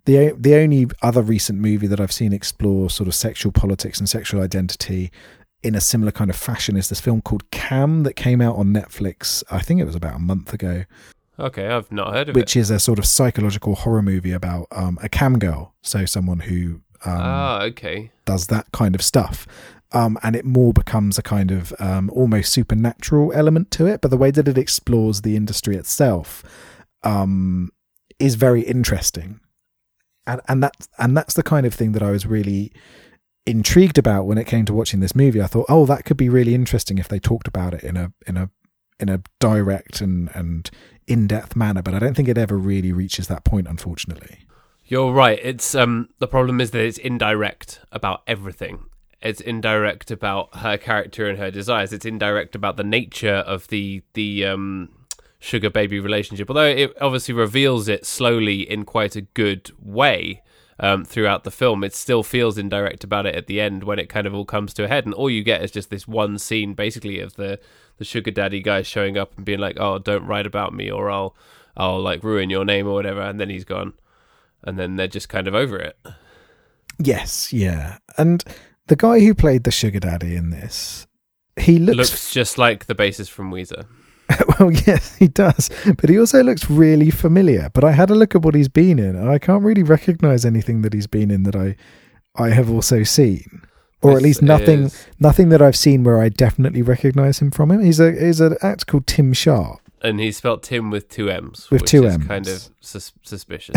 the the only other recent movie that I've seen explore sort of sexual politics and sexual identity in a similar kind of fashion is this film called Cam that came out on Netflix. I think it was about a month ago. Okay, I've not heard of which it. Which is a sort of psychological horror movie about um, a cam girl, so someone who um, ah, okay. does that kind of stuff. Um, and it more becomes a kind of um, almost supernatural element to it, but the way that it explores the industry itself um, is very interesting. And and that's and that's the kind of thing that I was really intrigued about when it came to watching this movie. I thought, oh, that could be really interesting if they talked about it in a in a in a direct and and in-depth manner. But I don't think it ever really reaches that point, unfortunately. You're right. It's um the problem is that it's indirect about everything. It's indirect about her character and her desires. It's indirect about the nature of the the um. sugar baby relationship, although it obviously reveals it slowly in quite a good way um, throughout the film. It still feels indirect about it at the end when it kind of all comes to a head, and all you get is just this one scene basically of the the sugar daddy guy showing up and being like, oh, don't write about me or I'll I'll like ruin your name or whatever, and then he's gone, and then they're just kind of over it. Yes, yeah. And the guy who played the sugar daddy in this, he looks, looks just like the bassist from Weezer. Well, yes, he does. But he also looks really familiar. But I had a look at what he's been in, and I can't really recognise anything that he's been in that I I have also seen. Or this at least nothing is... nothing that I've seen where I definitely recognise him from him. He's a he's an actor called Tim Sharp. And he's spelt Tim with two M's. With which two is M's. kind of sus- suspicious.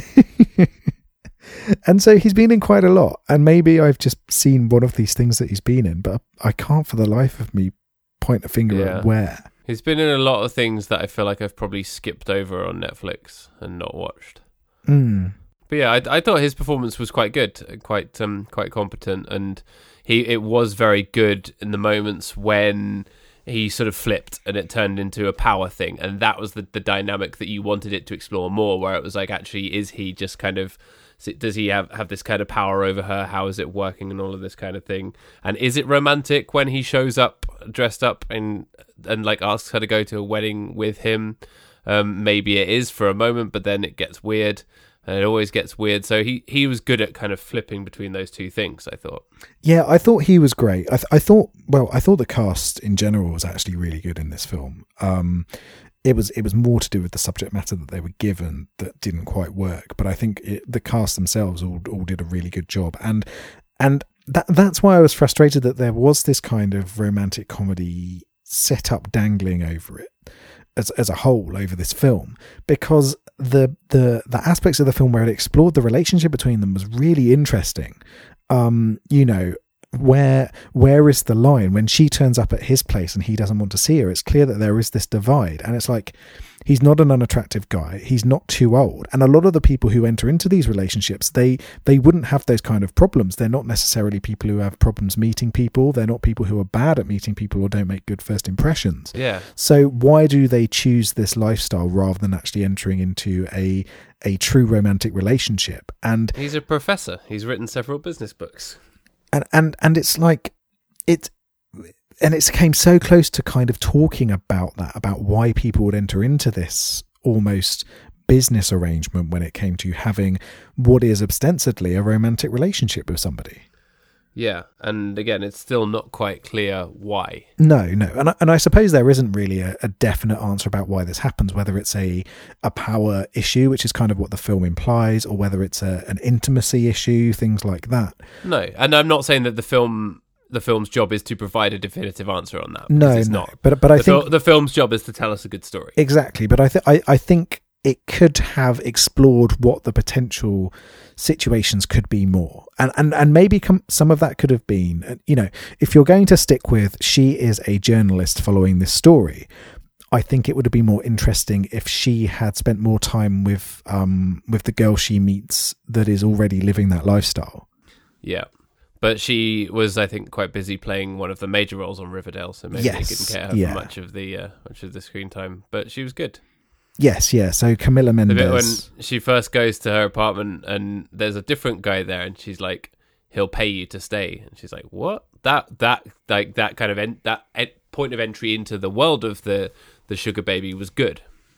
And so he's been in quite a lot. And maybe I've just seen one of these things that he's been in, but I can't for the life of me point a finger Yeah. at where. He's been in a lot of things that I feel like I've probably skipped over on Netflix and not watched. Mm. But yeah, I, I thought his performance was quite good, quite um, quite competent, and he it was very good in the moments when he sort of flipped and it turned into a power thing, and that was the, the dynamic that you wanted it to explore more, where it was like, actually, is he just kind of, does he have, have this kind of power over her? How is it working and all of this kind of thing? And is it romantic when he shows up dressed up and and like asks her to go to a wedding with him? Um, maybe it is for a moment, but then it gets weird. And it always gets weird. So he, he was good at kind of flipping between those two things, I thought. Yeah, I thought he was great. I, th- I thought, well, I thought the cast in general was actually really good in this film. Um, it was it was more to do with the subject matter that they were given that didn't quite work. But I think it, the cast themselves all all did a really good job. And and that that's why I was frustrated that there was this kind of romantic comedy set up dangling over it as as a whole over this film, because the the the aspects of the film where it explored the relationship between them was really interesting. Um, you know, where where is the line when she turns up at his place and he doesn't want to see her? It's clear that there is this divide, and it's like, he's not an unattractive guy, he's not too old, and a lot of the people who enter into these relationships, they they wouldn't have those kind of problems. They're not necessarily people who have problems meeting people, they're not people who are bad at meeting people or don't make good first impressions. Yeah. So why do they choose this lifestyle rather than actually entering into a a true romantic relationship? And he's a professor, he's written several business books. And and and it's like it, and it came so close to kind of talking about that, about why people would enter into this almost business arrangement when it came to having what is ostensibly a romantic relationship with somebody. Yeah, and again, it's still not quite clear why. No, no, and I, and I suppose there isn't really a, a definite answer about why this happens, whether it's a a power issue, which is kind of what the film implies, or whether it's a, an intimacy issue, things like that. No, and I'm not saying that the film the film's job is to provide a definitive answer on that. No, it's no, not. but but I the think fil- the film's job is to tell us a good story. Exactly, but I think I I think it could have explored what the potential situations could be more, and and and maybe com- some of that could have been, you know, if you're going to stick with she is a journalist following this story, I think it would have been more interesting if she had spent more time with um with the girl she meets that is already living that lifestyle. Yeah, but she was, I think, quite busy playing one of the major roles on Riverdale, so maybe Yes, they couldn't get her yeah. for much of the uh, much of the screen time. But she was good. Yes, yeah. So Camila The bit when Mendes. she first goes to her apartment and there's a different guy there, and she's like, "He'll pay you to stay," and she's like, "What?" That that like that kind of en- that en- point of entry into the world of the the sugar baby was good.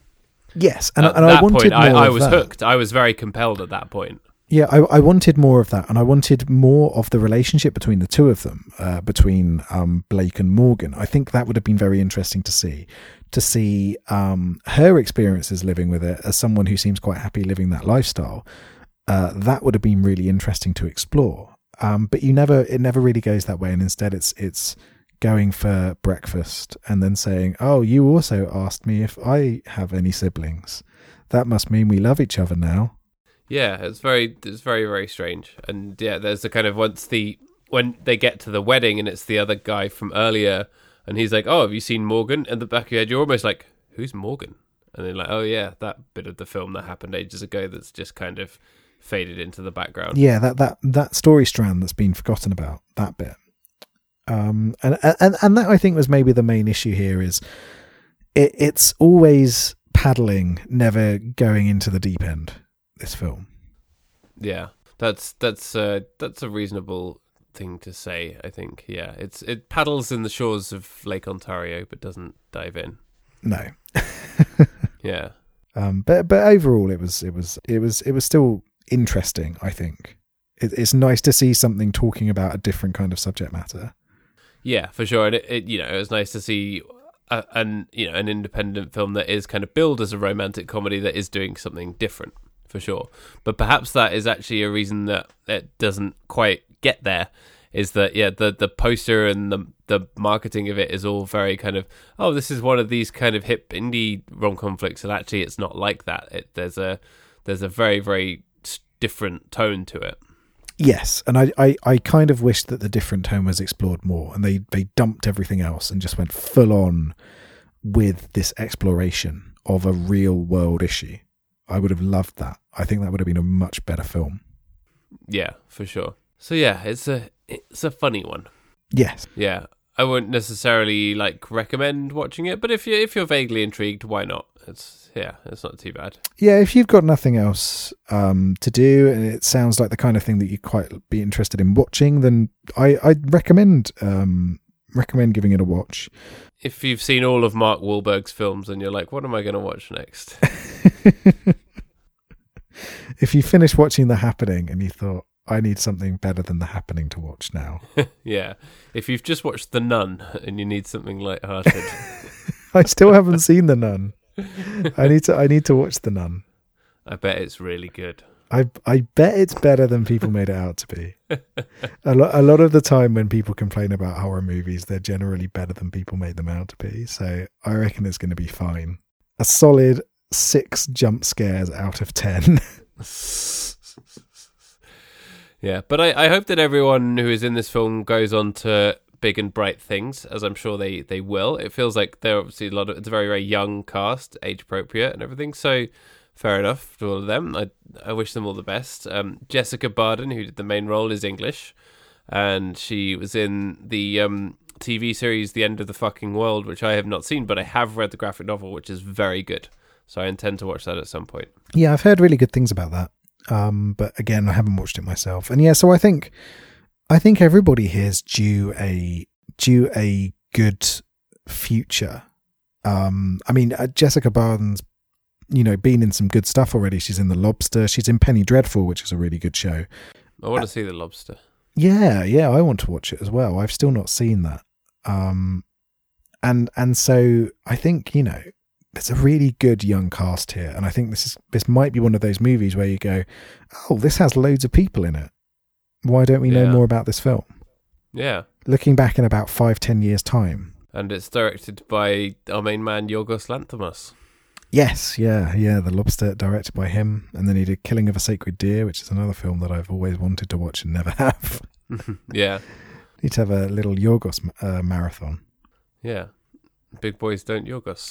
Yes, and, at and that I wanted point, more I, of I was that. hooked. I was very compelled at that point. Yeah, I, I wanted more of that, and I wanted more of the relationship between the two of them, uh, between um, Blake and Morgan. I think that would have been very interesting to see, to see um, her experiences living with it as someone who seems quite happy living that lifestyle. Uh, that would have been really interesting to explore. Um, but you never, it never really goes that way, and instead it's it's going for breakfast and then saying, "Oh, you also asked me if I have any siblings. That must mean we love each other now." Yeah, it's very, it's very, very strange. And yeah, there's the kind of once the when they get to the wedding and it's the other guy from earlier, and he's like, "Oh, have you seen Morgan?" In the back of your head, you're almost like, "Who's Morgan?" And then like, "Oh yeah, that bit of the film that happened ages ago that's just kind of faded into the background." Yeah, that that that story strand that's been forgotten about, that bit. Um, and and and that I think was maybe the main issue here is it, it's always paddling, never going into the deep end. This film. Yeah, that's that's uh, that's a reasonable thing to say. I think. Yeah, it's it paddles in the shores of Lake Ontario, but doesn't dive in. No. Yeah. Um, but but overall, it was it was it was it was still interesting. I think it, it's nice to see something talking about a different kind of subject matter. Yeah, for sure. And it, it you know, it was nice to see a, an you know an independent film that is kind of billed as a romantic comedy that is doing something different. For sure. But perhaps that is actually a reason that it doesn't quite get there, is that, yeah, the, the poster and the the marketing of it is all very kind of, oh, this is one of these kind of hip indie rom-com flicks, and actually it's not like that. It, there's a there's a very, very different tone to it. Yes, and I, I, I kind of wish that the different tone was explored more, and they, they dumped everything else and just went full on with this exploration of a real world issue. I would have loved that. I think that would have been a much better film. Yeah, for sure. So yeah, it's a it's a funny one. Yes. Yeah, I wouldn't necessarily like recommend watching it, but if you if you're vaguely intrigued, why not? It's yeah, it's not too bad. Yeah, if you've got nothing else um, to do, and it sounds like the kind of thing that you'd quite be interested in watching, then I I'd recommend um, recommend giving it a watch. If you've seen all of Mark Wahlberg's films and you're like, what am I going to watch next? If you finish watching The Happening and you thought, I need something better than The Happening to watch now. Yeah. If you've just watched The Nun and you need something lighthearted. I still haven't seen The Nun. I need to I need to watch The Nun. I bet it's really good. I I bet it's better than people made it out to be. A lot a lot of the time when people complain about horror movies, they're generally better than people made them out to be. So I reckon it's going to be fine. A solid six jump scares out of ten. Yeah, but I, I hope that everyone who is in this film goes on to big and bright things, as I'm sure they, they will. It feels like they're obviously a lot of, it's a very, very young cast, age appropriate and everything. So fair enough to all of them. I I wish them all the best. Um, Jessica Barden, who did the main role, is English, and she was in the um, T V series The End of the Fucking World, which I have not seen, but I have read the graphic novel, which is very good. So I intend to watch that at some point. Yeah, I've heard really good things about that. Um, but again, I haven't watched it myself. And yeah, so I think I think everybody here is due a due a good future. Um, I mean, uh, Jessica Barden's, you know, been in some good stuff already. She's in The Lobster. She's in Penny Dreadful, which is a really good show. I want to uh, see The Lobster. Yeah, yeah, I want to watch it as well. I've still not seen that. Um, and and so I think, you know, there's a really good young cast here, and I think this is this might be one of those movies where you go, oh, this has loads of people in it. Why don't we know Yeah. more about this film? Yeah. Looking back in about five, ten years' time. And it's directed by our main man, Yorgos Lanthimos. Yes, yeah, yeah. The Lobster, directed by him, and then he did Killing of a Sacred Deer, which is another film that I've always wanted to watch and never have. Yeah. Need to have a little Yorgos uh, marathon. Yeah. Big boys don't Yorgos.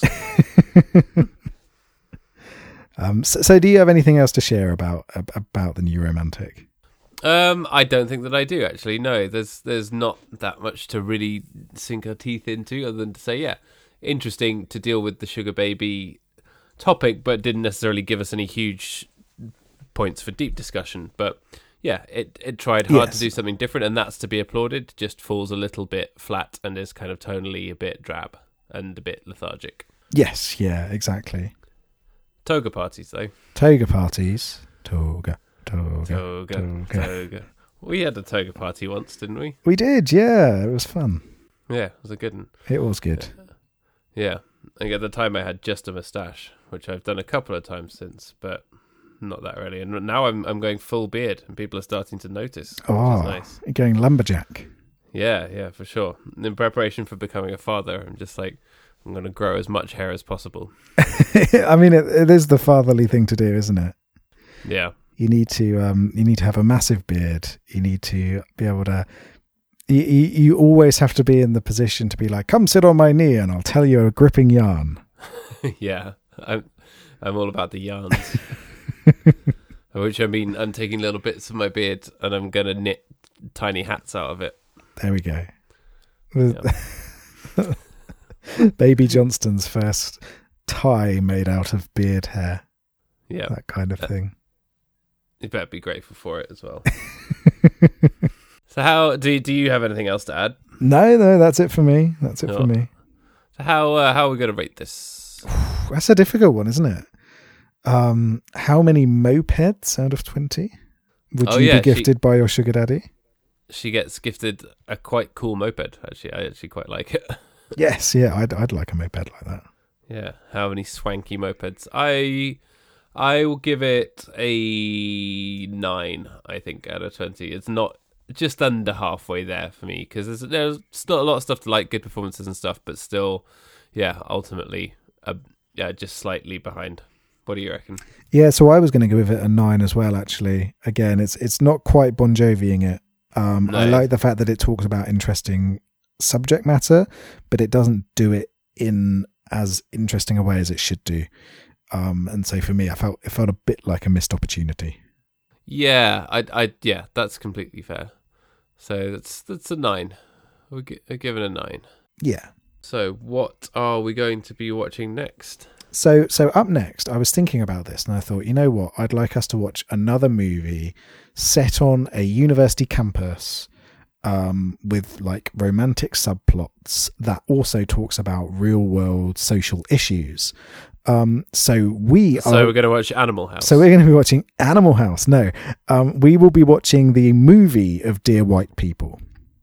um, so, so, do you have anything else to share about about the New Romantic? Um, I don't think that I do, actually. No, there's there's not that much to really sink our teeth into, other than to say, yeah, interesting to deal with the sugar baby topic, but didn't necessarily give us any huge points for deep discussion. But yeah, it it tried hard Yes. to do something different, and that's to be applauded. Just falls a little bit flat and is kind of tonally a bit drab and a bit lethargic. Yes, yeah, exactly. Toga parties, though. Toga parties. Toga, toga, Toga, toga. toga. We had a toga party once, didn't we? We did, yeah. It was fun. Yeah, it was a good one. It was good. Yeah. I think at the time I had just a moustache, which I've done a couple of times since, but not that really. And now I'm I'm going full beard, and people are starting to notice, which Oh, is nice. you're going lumberjack. Yeah, yeah, for sure. In preparation for becoming a father, I'm just like, I'm going to grow as much hair as possible. I mean, it, it is the fatherly thing to do, isn't it? Yeah. You need to um, you need to have a massive beard. You need to be able to. You, you, you always have to be in the position to be like, come sit on my knee, and I'll tell you a gripping yarn. Yeah, I'm I'm all about the yarns. Which I mean, I'm taking little bits of my beard and I'm going to knit tiny hats out of it. There we go. Yeah. Baby Johnston's first tie made out of beard hair. Yeah. That kind of thing. You better be grateful for it as well. So how, do, do you have anything else to add? No, no, that's it for me. That's it Oh. for me. So how, uh, how are we going to rate this? That's a difficult one, isn't it? Um, how many mopeds out of twenty would Oh, you yeah, be gifted she- by your sugar daddy? She gets gifted a quite cool moped, actually. I actually quite like it. Yes, yeah, I'd I'd like a moped like that. Yeah, how many swanky mopeds? I I will give it a nine, I think, out of twenty. It's not just under halfway there for me, because there's, there's still a lot of stuff to like, good performances and stuff, but still, yeah, ultimately, uh, yeah, just slightly behind. What do you reckon? Yeah, so I was going to give it a nine as well. Actually, again, it's it's not quite Bon Jovi-ing it. Um, I No. like the fact that it talks about interesting subject matter, but it doesn't do it in as interesting a way as it should do. Um, and so for me, I felt it felt a bit like a missed opportunity. Yeah, I, I, yeah, that's completely fair. So that's that's a nine. We're, gi- we're giving a nine. Yeah. So what are we going to be watching next? So so up next, I was thinking about this and I thought, you know what? I'd like us to watch another movie set on a university campus um, with like romantic subplots that also talks about real world social issues. Um, so we So are. we're going to watch Animal House. So we're going to be watching Animal House. No, um, we will be watching the movie of Dear White People.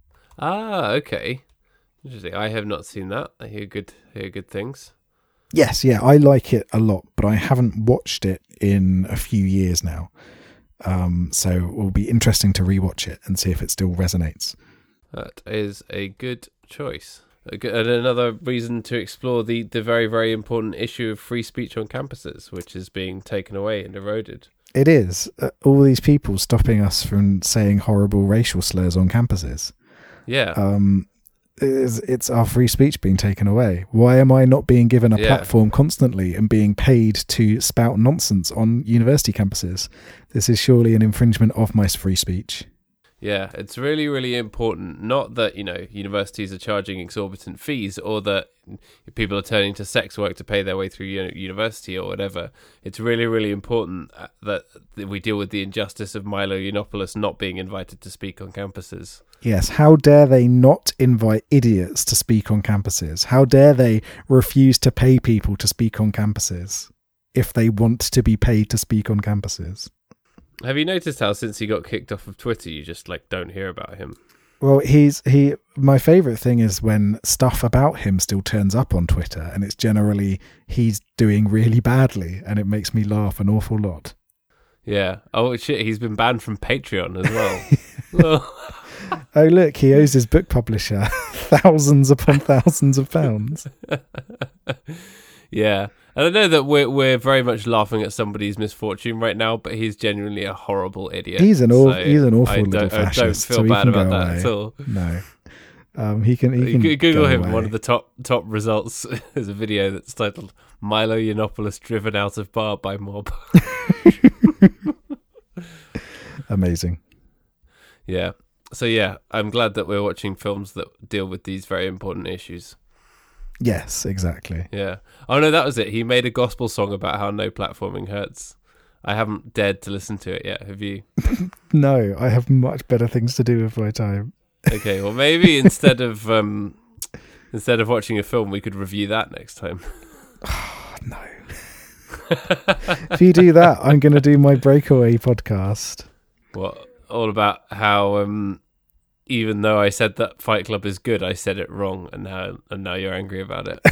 Ah, okay. Interesting. I have not seen that. I hear good hear good things. Yes, yeah, I like it a lot, but I haven't watched it in a few years now. Um, so it will be interesting to rewatch it and see if it still resonates. That is a good choice. A good- And another reason to explore the, the very, very important issue of free speech on campuses, which is being taken away and eroded. It is. Uh, all these people stopping us from saying horrible racial slurs on campuses. Yeah. Um, it's, it's our free speech being taken away. Why am I not being given a Yeah. platform constantly and being paid to spout nonsense on university campuses? This is surely an infringement of my free speech. Yeah, it's really, really important. Not that, you know, universities are charging exorbitant fees or that people are turning to sex work to pay their way through uni- university or whatever. It's really, really important that that we deal with the injustice of Milo Yiannopoulos not being invited to speak on campuses. Yes, how dare they not invite idiots to speak on campuses? How dare they refuse to pay people to speak on campuses if they want to be paid to speak on campuses? Have you noticed how since he got kicked off of Twitter, you just like don't hear about him? Well, he's he. My favourite thing is when stuff about him still turns up on Twitter, and it's generally he's doing really badly, and it makes me laugh an awful lot. Yeah. Oh shit, he's been banned from Patreon as well. Oh. Oh look, he owes his book publisher thousands upon thousands of pounds. Yeah. And I know that we're we're very much laughing at somebody's misfortune right now, but he's genuinely a horrible idiot. He's an aw- So he's an awful I little don't, fascist. I don't feel so he bad can about go that away. at all. No, um, he can. He can Go- Google go him. away. One of the top top results is a video that's titled "Milo Yiannopoulos driven out of bar by mob." Amazing. Yeah. So yeah, I'm glad that we're watching films that deal with these very important issues. Yes, exactly. Yeah. Oh no, that was it. He made a gospel song about how no platforming hurts. I haven't dared to listen to it yet. Have you? No, I have much better things to do with my time. Okay. Well, maybe instead of um, instead of watching a film, we could review that next time. Oh, no. If you do that, I'm going to do my breakaway podcast. What? All about how um, even though I said that Fight Club is good, I said it wrong, and now and now you're angry about it.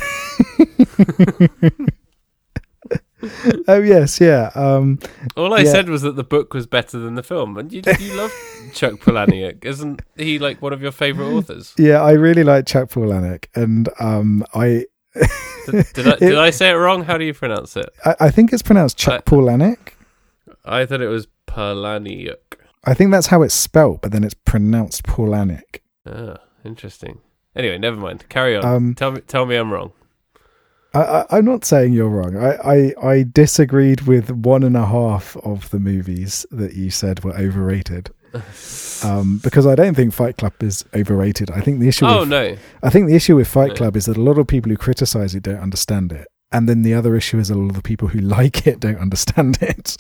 Oh yes, yeah. Um, All I yeah. said was that the book was better than the film, and you you love Chuck Palahniuk, isn't he? Like one of your favorite authors? Yeah, I really like Chuck Palahniuk, and um, I did, did I did I say it wrong? How do you pronounce it? I, I think it's pronounced Chuck I, Palahniuk. I thought it was Palahniuk. I think that's how it's spelt, but then it's pronounced Palahniuk. Ah, interesting. Anyway, never mind. Carry on. Um, tell me, tell me, I'm wrong. I, I, I'm not saying you're wrong. I, I, I disagreed with one and a half of the movies that you said were overrated. Um, because I don't think Fight Club is overrated. I think the issue. Oh with, no! I think the issue with Fight No. Club is that a lot of people who criticize it don't understand it, and then the other issue is a lot of the people who like it don't understand it.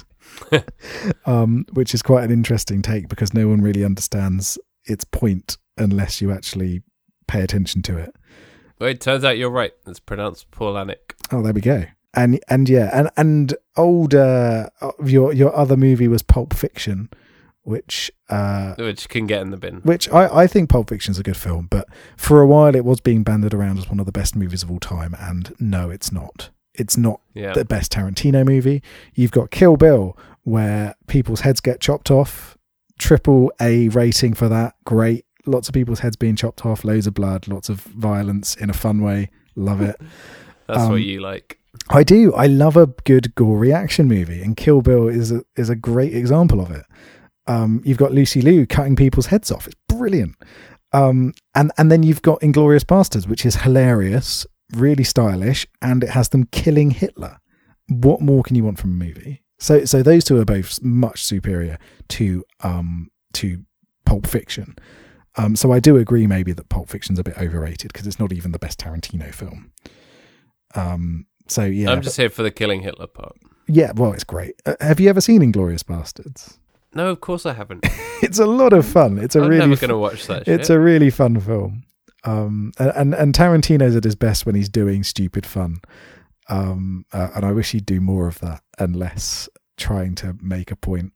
um, which is quite an interesting take because no one really understands its point unless you actually pay attention to it. Wait, turns out you're right. It's pronounced Palahniuk. Oh, there we go. And and yeah, and and older uh, your your other movie was Pulp Fiction, which uh, Which can get in the bin. which I, I think Pulp Fiction's a good film, but for a while it was being banded around as one of the best movies of all time, and no, it's not. It's not Yeah. the best Tarantino movie. You've got Kill Bill, where people's heads get chopped off, triple A rating for that. Great, lots of people's heads being chopped off, loads of blood, lots of violence in a fun way. Love it. That's um, what you like. I do. I love a good gory action movie, and Kill Bill is a, is a great example of it. Um, you've got Lucy Liu cutting people's heads off. It's brilliant. Um, and, and then you've got Inglourious Basterds, which is hilarious, really stylish, and it has them killing Hitler. What more can you want from a movie? So so those two are both much superior to um, to Pulp Fiction. Um, so I do agree maybe that Pulp Fiction's a bit overrated because it's not even the best Tarantino film. Um, so yeah, I'm just here for the killing Hitler part. yeah, well, it's great. Uh, have you ever seen Inglourious Basterds? No, of course I haven't. It's a lot of fun. It's a I'm really never fu- going to watch that it's shit. a really fun film. Um, and, and and Tarantino's at his best when he's doing stupid fun. Um, uh, and I wish he'd do more of that and less trying to make a point.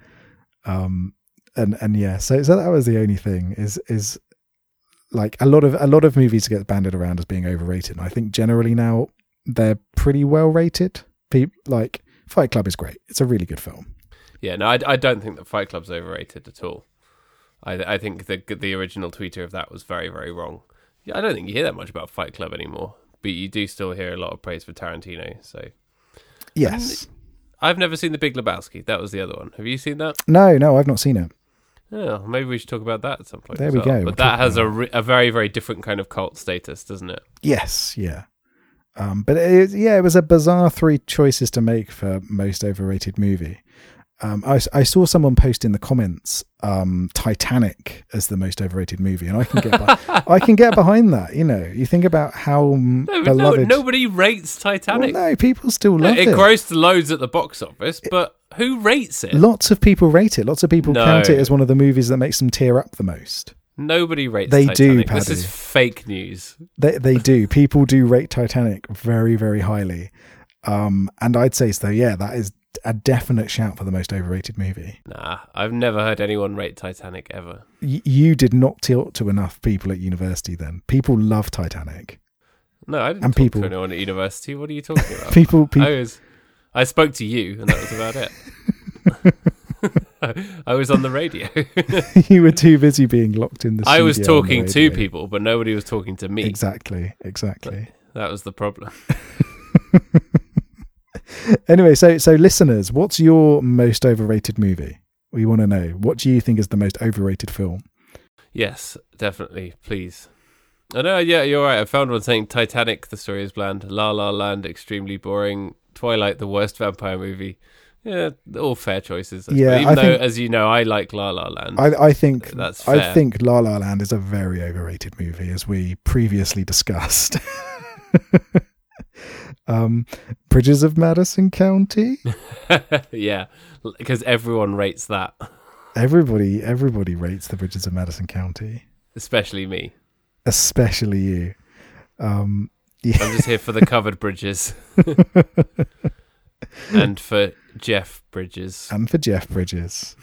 Um, and and yeah, so so that was the only thing is is like a lot of a lot of movies get banded around as being overrated. And I think generally now they're pretty well rated. Pe- like Fight Club is great. It's a really good film. Yeah, no, I, I don't think that Fight Club's overrated at all. I I think the the original tweeter of that was very, very wrong. Yeah, I don't think you hear that much about Fight Club anymore, but you do still hear a lot of praise for Tarantino. So Yes. I've never seen The Big Lebowski. That was the other one. Have you seen that? No, no, I've not seen it. Oh, maybe we should talk about that at some point. There as we well. go. But We'll that talk has a, about re- a very, very different kind of cult status, doesn't it? Yes, yeah. Um, but it, yeah, it was a bizarre three choices to make for most overrated movie. Um, I, I saw someone post in the comments um, Titanic as the most overrated movie, and I can get be- I can get behind that. You know, you think about how No, but no, beloved. nobody rates Well, Titanic. no, people still love it it. grossed loads at the box office, but who rates it? Lots of people rate it. Lots of people No. count it as one of the movies that makes them tear up the most. Nobody rates They do, Titanic. This Paddy. is fake news. They they do. People do rate Titanic very very highly, um, and I'd say so. Yeah, that is a definite shout for the most overrated movie. Nah, I've never heard anyone rate Titanic ever. Y- you did not talk to enough people at university then. People love Titanic. No, I didn't And talk people- to anyone at university. What are you talking about? People, people I was, I spoke to you, and that was about it. I was on the radio. you were too busy being locked in the studio. I was on the talking to radio. people, but nobody was talking to me. Exactly, exactly. That was the problem. Anyway, so so listeners, what's your most overrated movie? We want to know. What do you think is the most overrated film? Yes, definitely. Please. I know, yeah, you're right. I found one saying Titanic, the story is bland. La La Land, extremely boring. Twilight, the worst vampire movie. Yeah, all fair choices. I Yeah, suppose. Even I though, think- as you know, I like La La Land. I, I think That's I fair. think La La Land is a very overrated movie, as we previously discussed. um, Bridges of Madison County. Yeah, because everyone rates that, Everybody, everybody rates the Bridges of Madison County, especially me. especially you. Um, yeah. I'm just here for the covered bridges. And for Jeff Bridges. And for Jeff Bridges.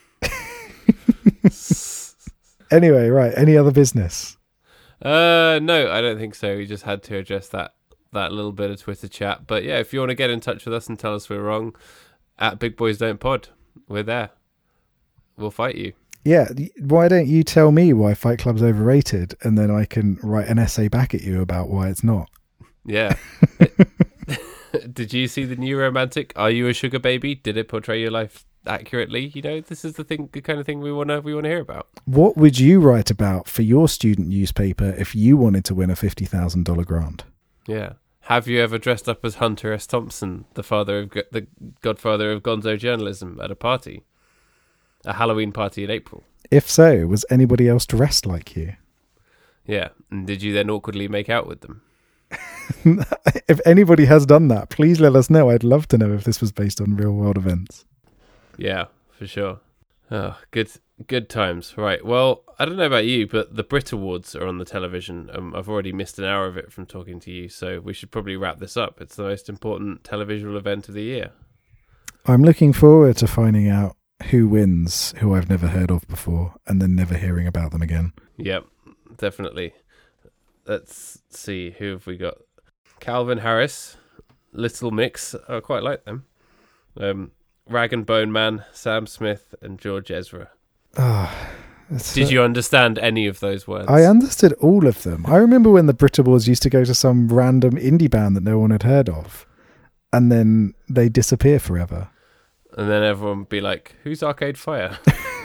Anyway, right. Any other business? Uh, no, I don't think so. We just had to address that that little bit of Twitter chat. But yeah, if you want to get in touch with us and tell us we're wrong, at Big Boys Don't Pod, we're there. We'll fight you. Yeah, why don't you tell me why Fight Club's overrated, and then I can write an essay back at you about why it's not. Yeah. Did you see the new romantic? Are You a Sugar Baby? Did it portray your life accurately? You know, this is the thing, the kind of thing we want to we want to hear about. What would you write about for your student newspaper if you wanted to win a fifty thousand dollars grant? Yeah. Have you ever dressed up as Hunter S. Thompson, the father of the godfather of gonzo journalism, at a party? A Halloween party in April? If so, was anybody else dressed like you? Yeah. And did you then awkwardly make out with them? If anybody has done that, please let us know. I'd love to know if this was based on real world events. Yeah, for sure. Oh, good good times. Right. Well, I don't know about you, but the Brit Awards are on the television. Um, I've already missed an hour of it from talking to you, so we should probably wrap this up. It's the most important televisual event of the year. I'm looking forward to finding out who wins, who I've never heard of before, and then never hearing about them again. Yep, definitely. Let's see, who have we got? Calvin Harris, Little Mix, I quite like them. Um, Rag and Bone Man, Sam Smith, and George Ezra. Oh, Did you understand any of those words? I understood all of them. I remember when the Brit Awards used to go to some random indie band that no one had heard of, and then they disappear forever. And then everyone would be like, who's Arcade Fire?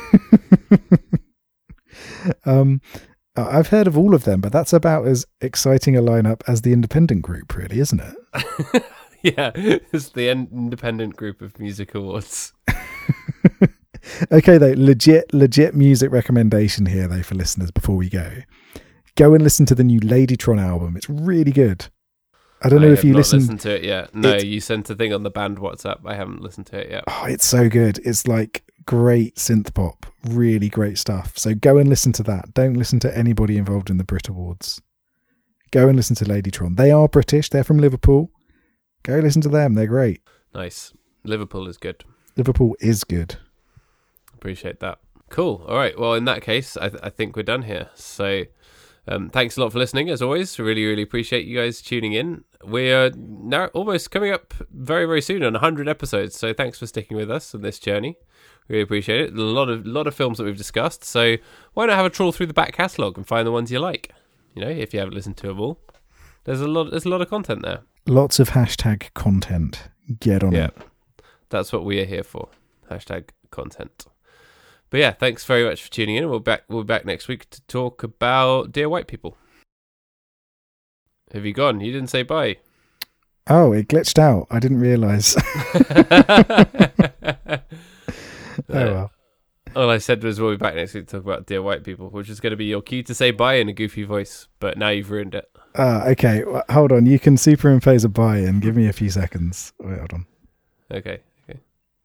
um, I've heard of all of them, but that's about as exciting a lineup as the independent group, really, isn't it? Yeah, it's the independent group of music awards. Okay, though, legit, legit music recommendation here, though, for listeners before we go. Go and listen to the new Ladytron album. It's really good. I don't know I if you not listened. listened to it yet. No, it, you sent a thing on the band WhatsApp. I haven't listened to it yet. Oh, it's so good. It's like great synth pop. Really great stuff. So go and listen to that. Don't listen to anybody involved in the Brit Awards. Go and listen to Ladytron. They are British. They're from Liverpool. Go listen to them. They're great. Nice. Liverpool is good. Liverpool is good. Appreciate that. Cool. All right. Well, in that case, I, th- I think we're done here. So um, thanks a lot for listening, as always. Really, really appreciate you guys tuning in. We are now almost coming up very, very soon on one hundred episodes. So thanks for sticking with us on this journey. Really appreciate it. A lot of lot of films that we've discussed. So why not have a trawl through the back catalogue and find the ones you like? You know, if you haven't listened to them all, there's a lot. There's a lot of content there. Lots of hashtag content. Get on yeah, it. That's what we are here for. Hashtag content. But yeah, thanks very much for tuning in. We'll back. We'll be back next week to talk about Dear White People. Have you gone? You didn't say bye. Oh, it glitched out. I didn't realise. Oh well. All I said was we'll be back next week to talk about Dear White People, which is going to be your cue to say bye in a goofy voice. But now you've ruined it. Ah, okay. Well, hold on. You can superimpose a bye and give me a few seconds. Wait, hold on. Okay. Okay.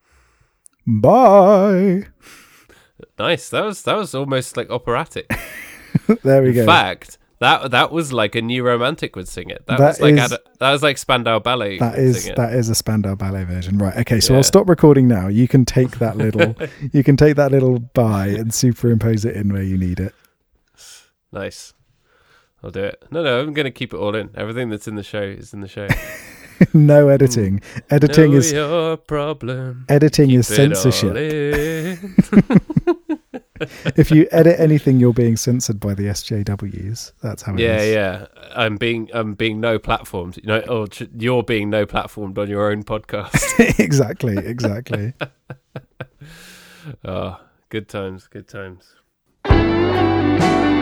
Bye. Nice. That was that was almost like operatic. There we in go. In fact, that that was like a new romantic would sing it. That, That was like is- Ad- that was like Spandau Ballet. That would is sing it. that is a Spandau Ballet version, right? Okay, so Yeah. I'll stop recording now. You can take that little, you can take that little bye and superimpose it in where you need it. Nice. I'll do it. No, no, I'm going to keep it all in. Everything that's in the show is in the show. No editing. Editing know is your problem. editing Keep is it all censorship. in. If you edit anything, you're being censored by the S J Ws. That's how it Yeah, is. yeah. I'm being I'm being no platformed. You know, or tr- you're being no platformed on your own podcast. exactly, exactly. Oh, good times, good times.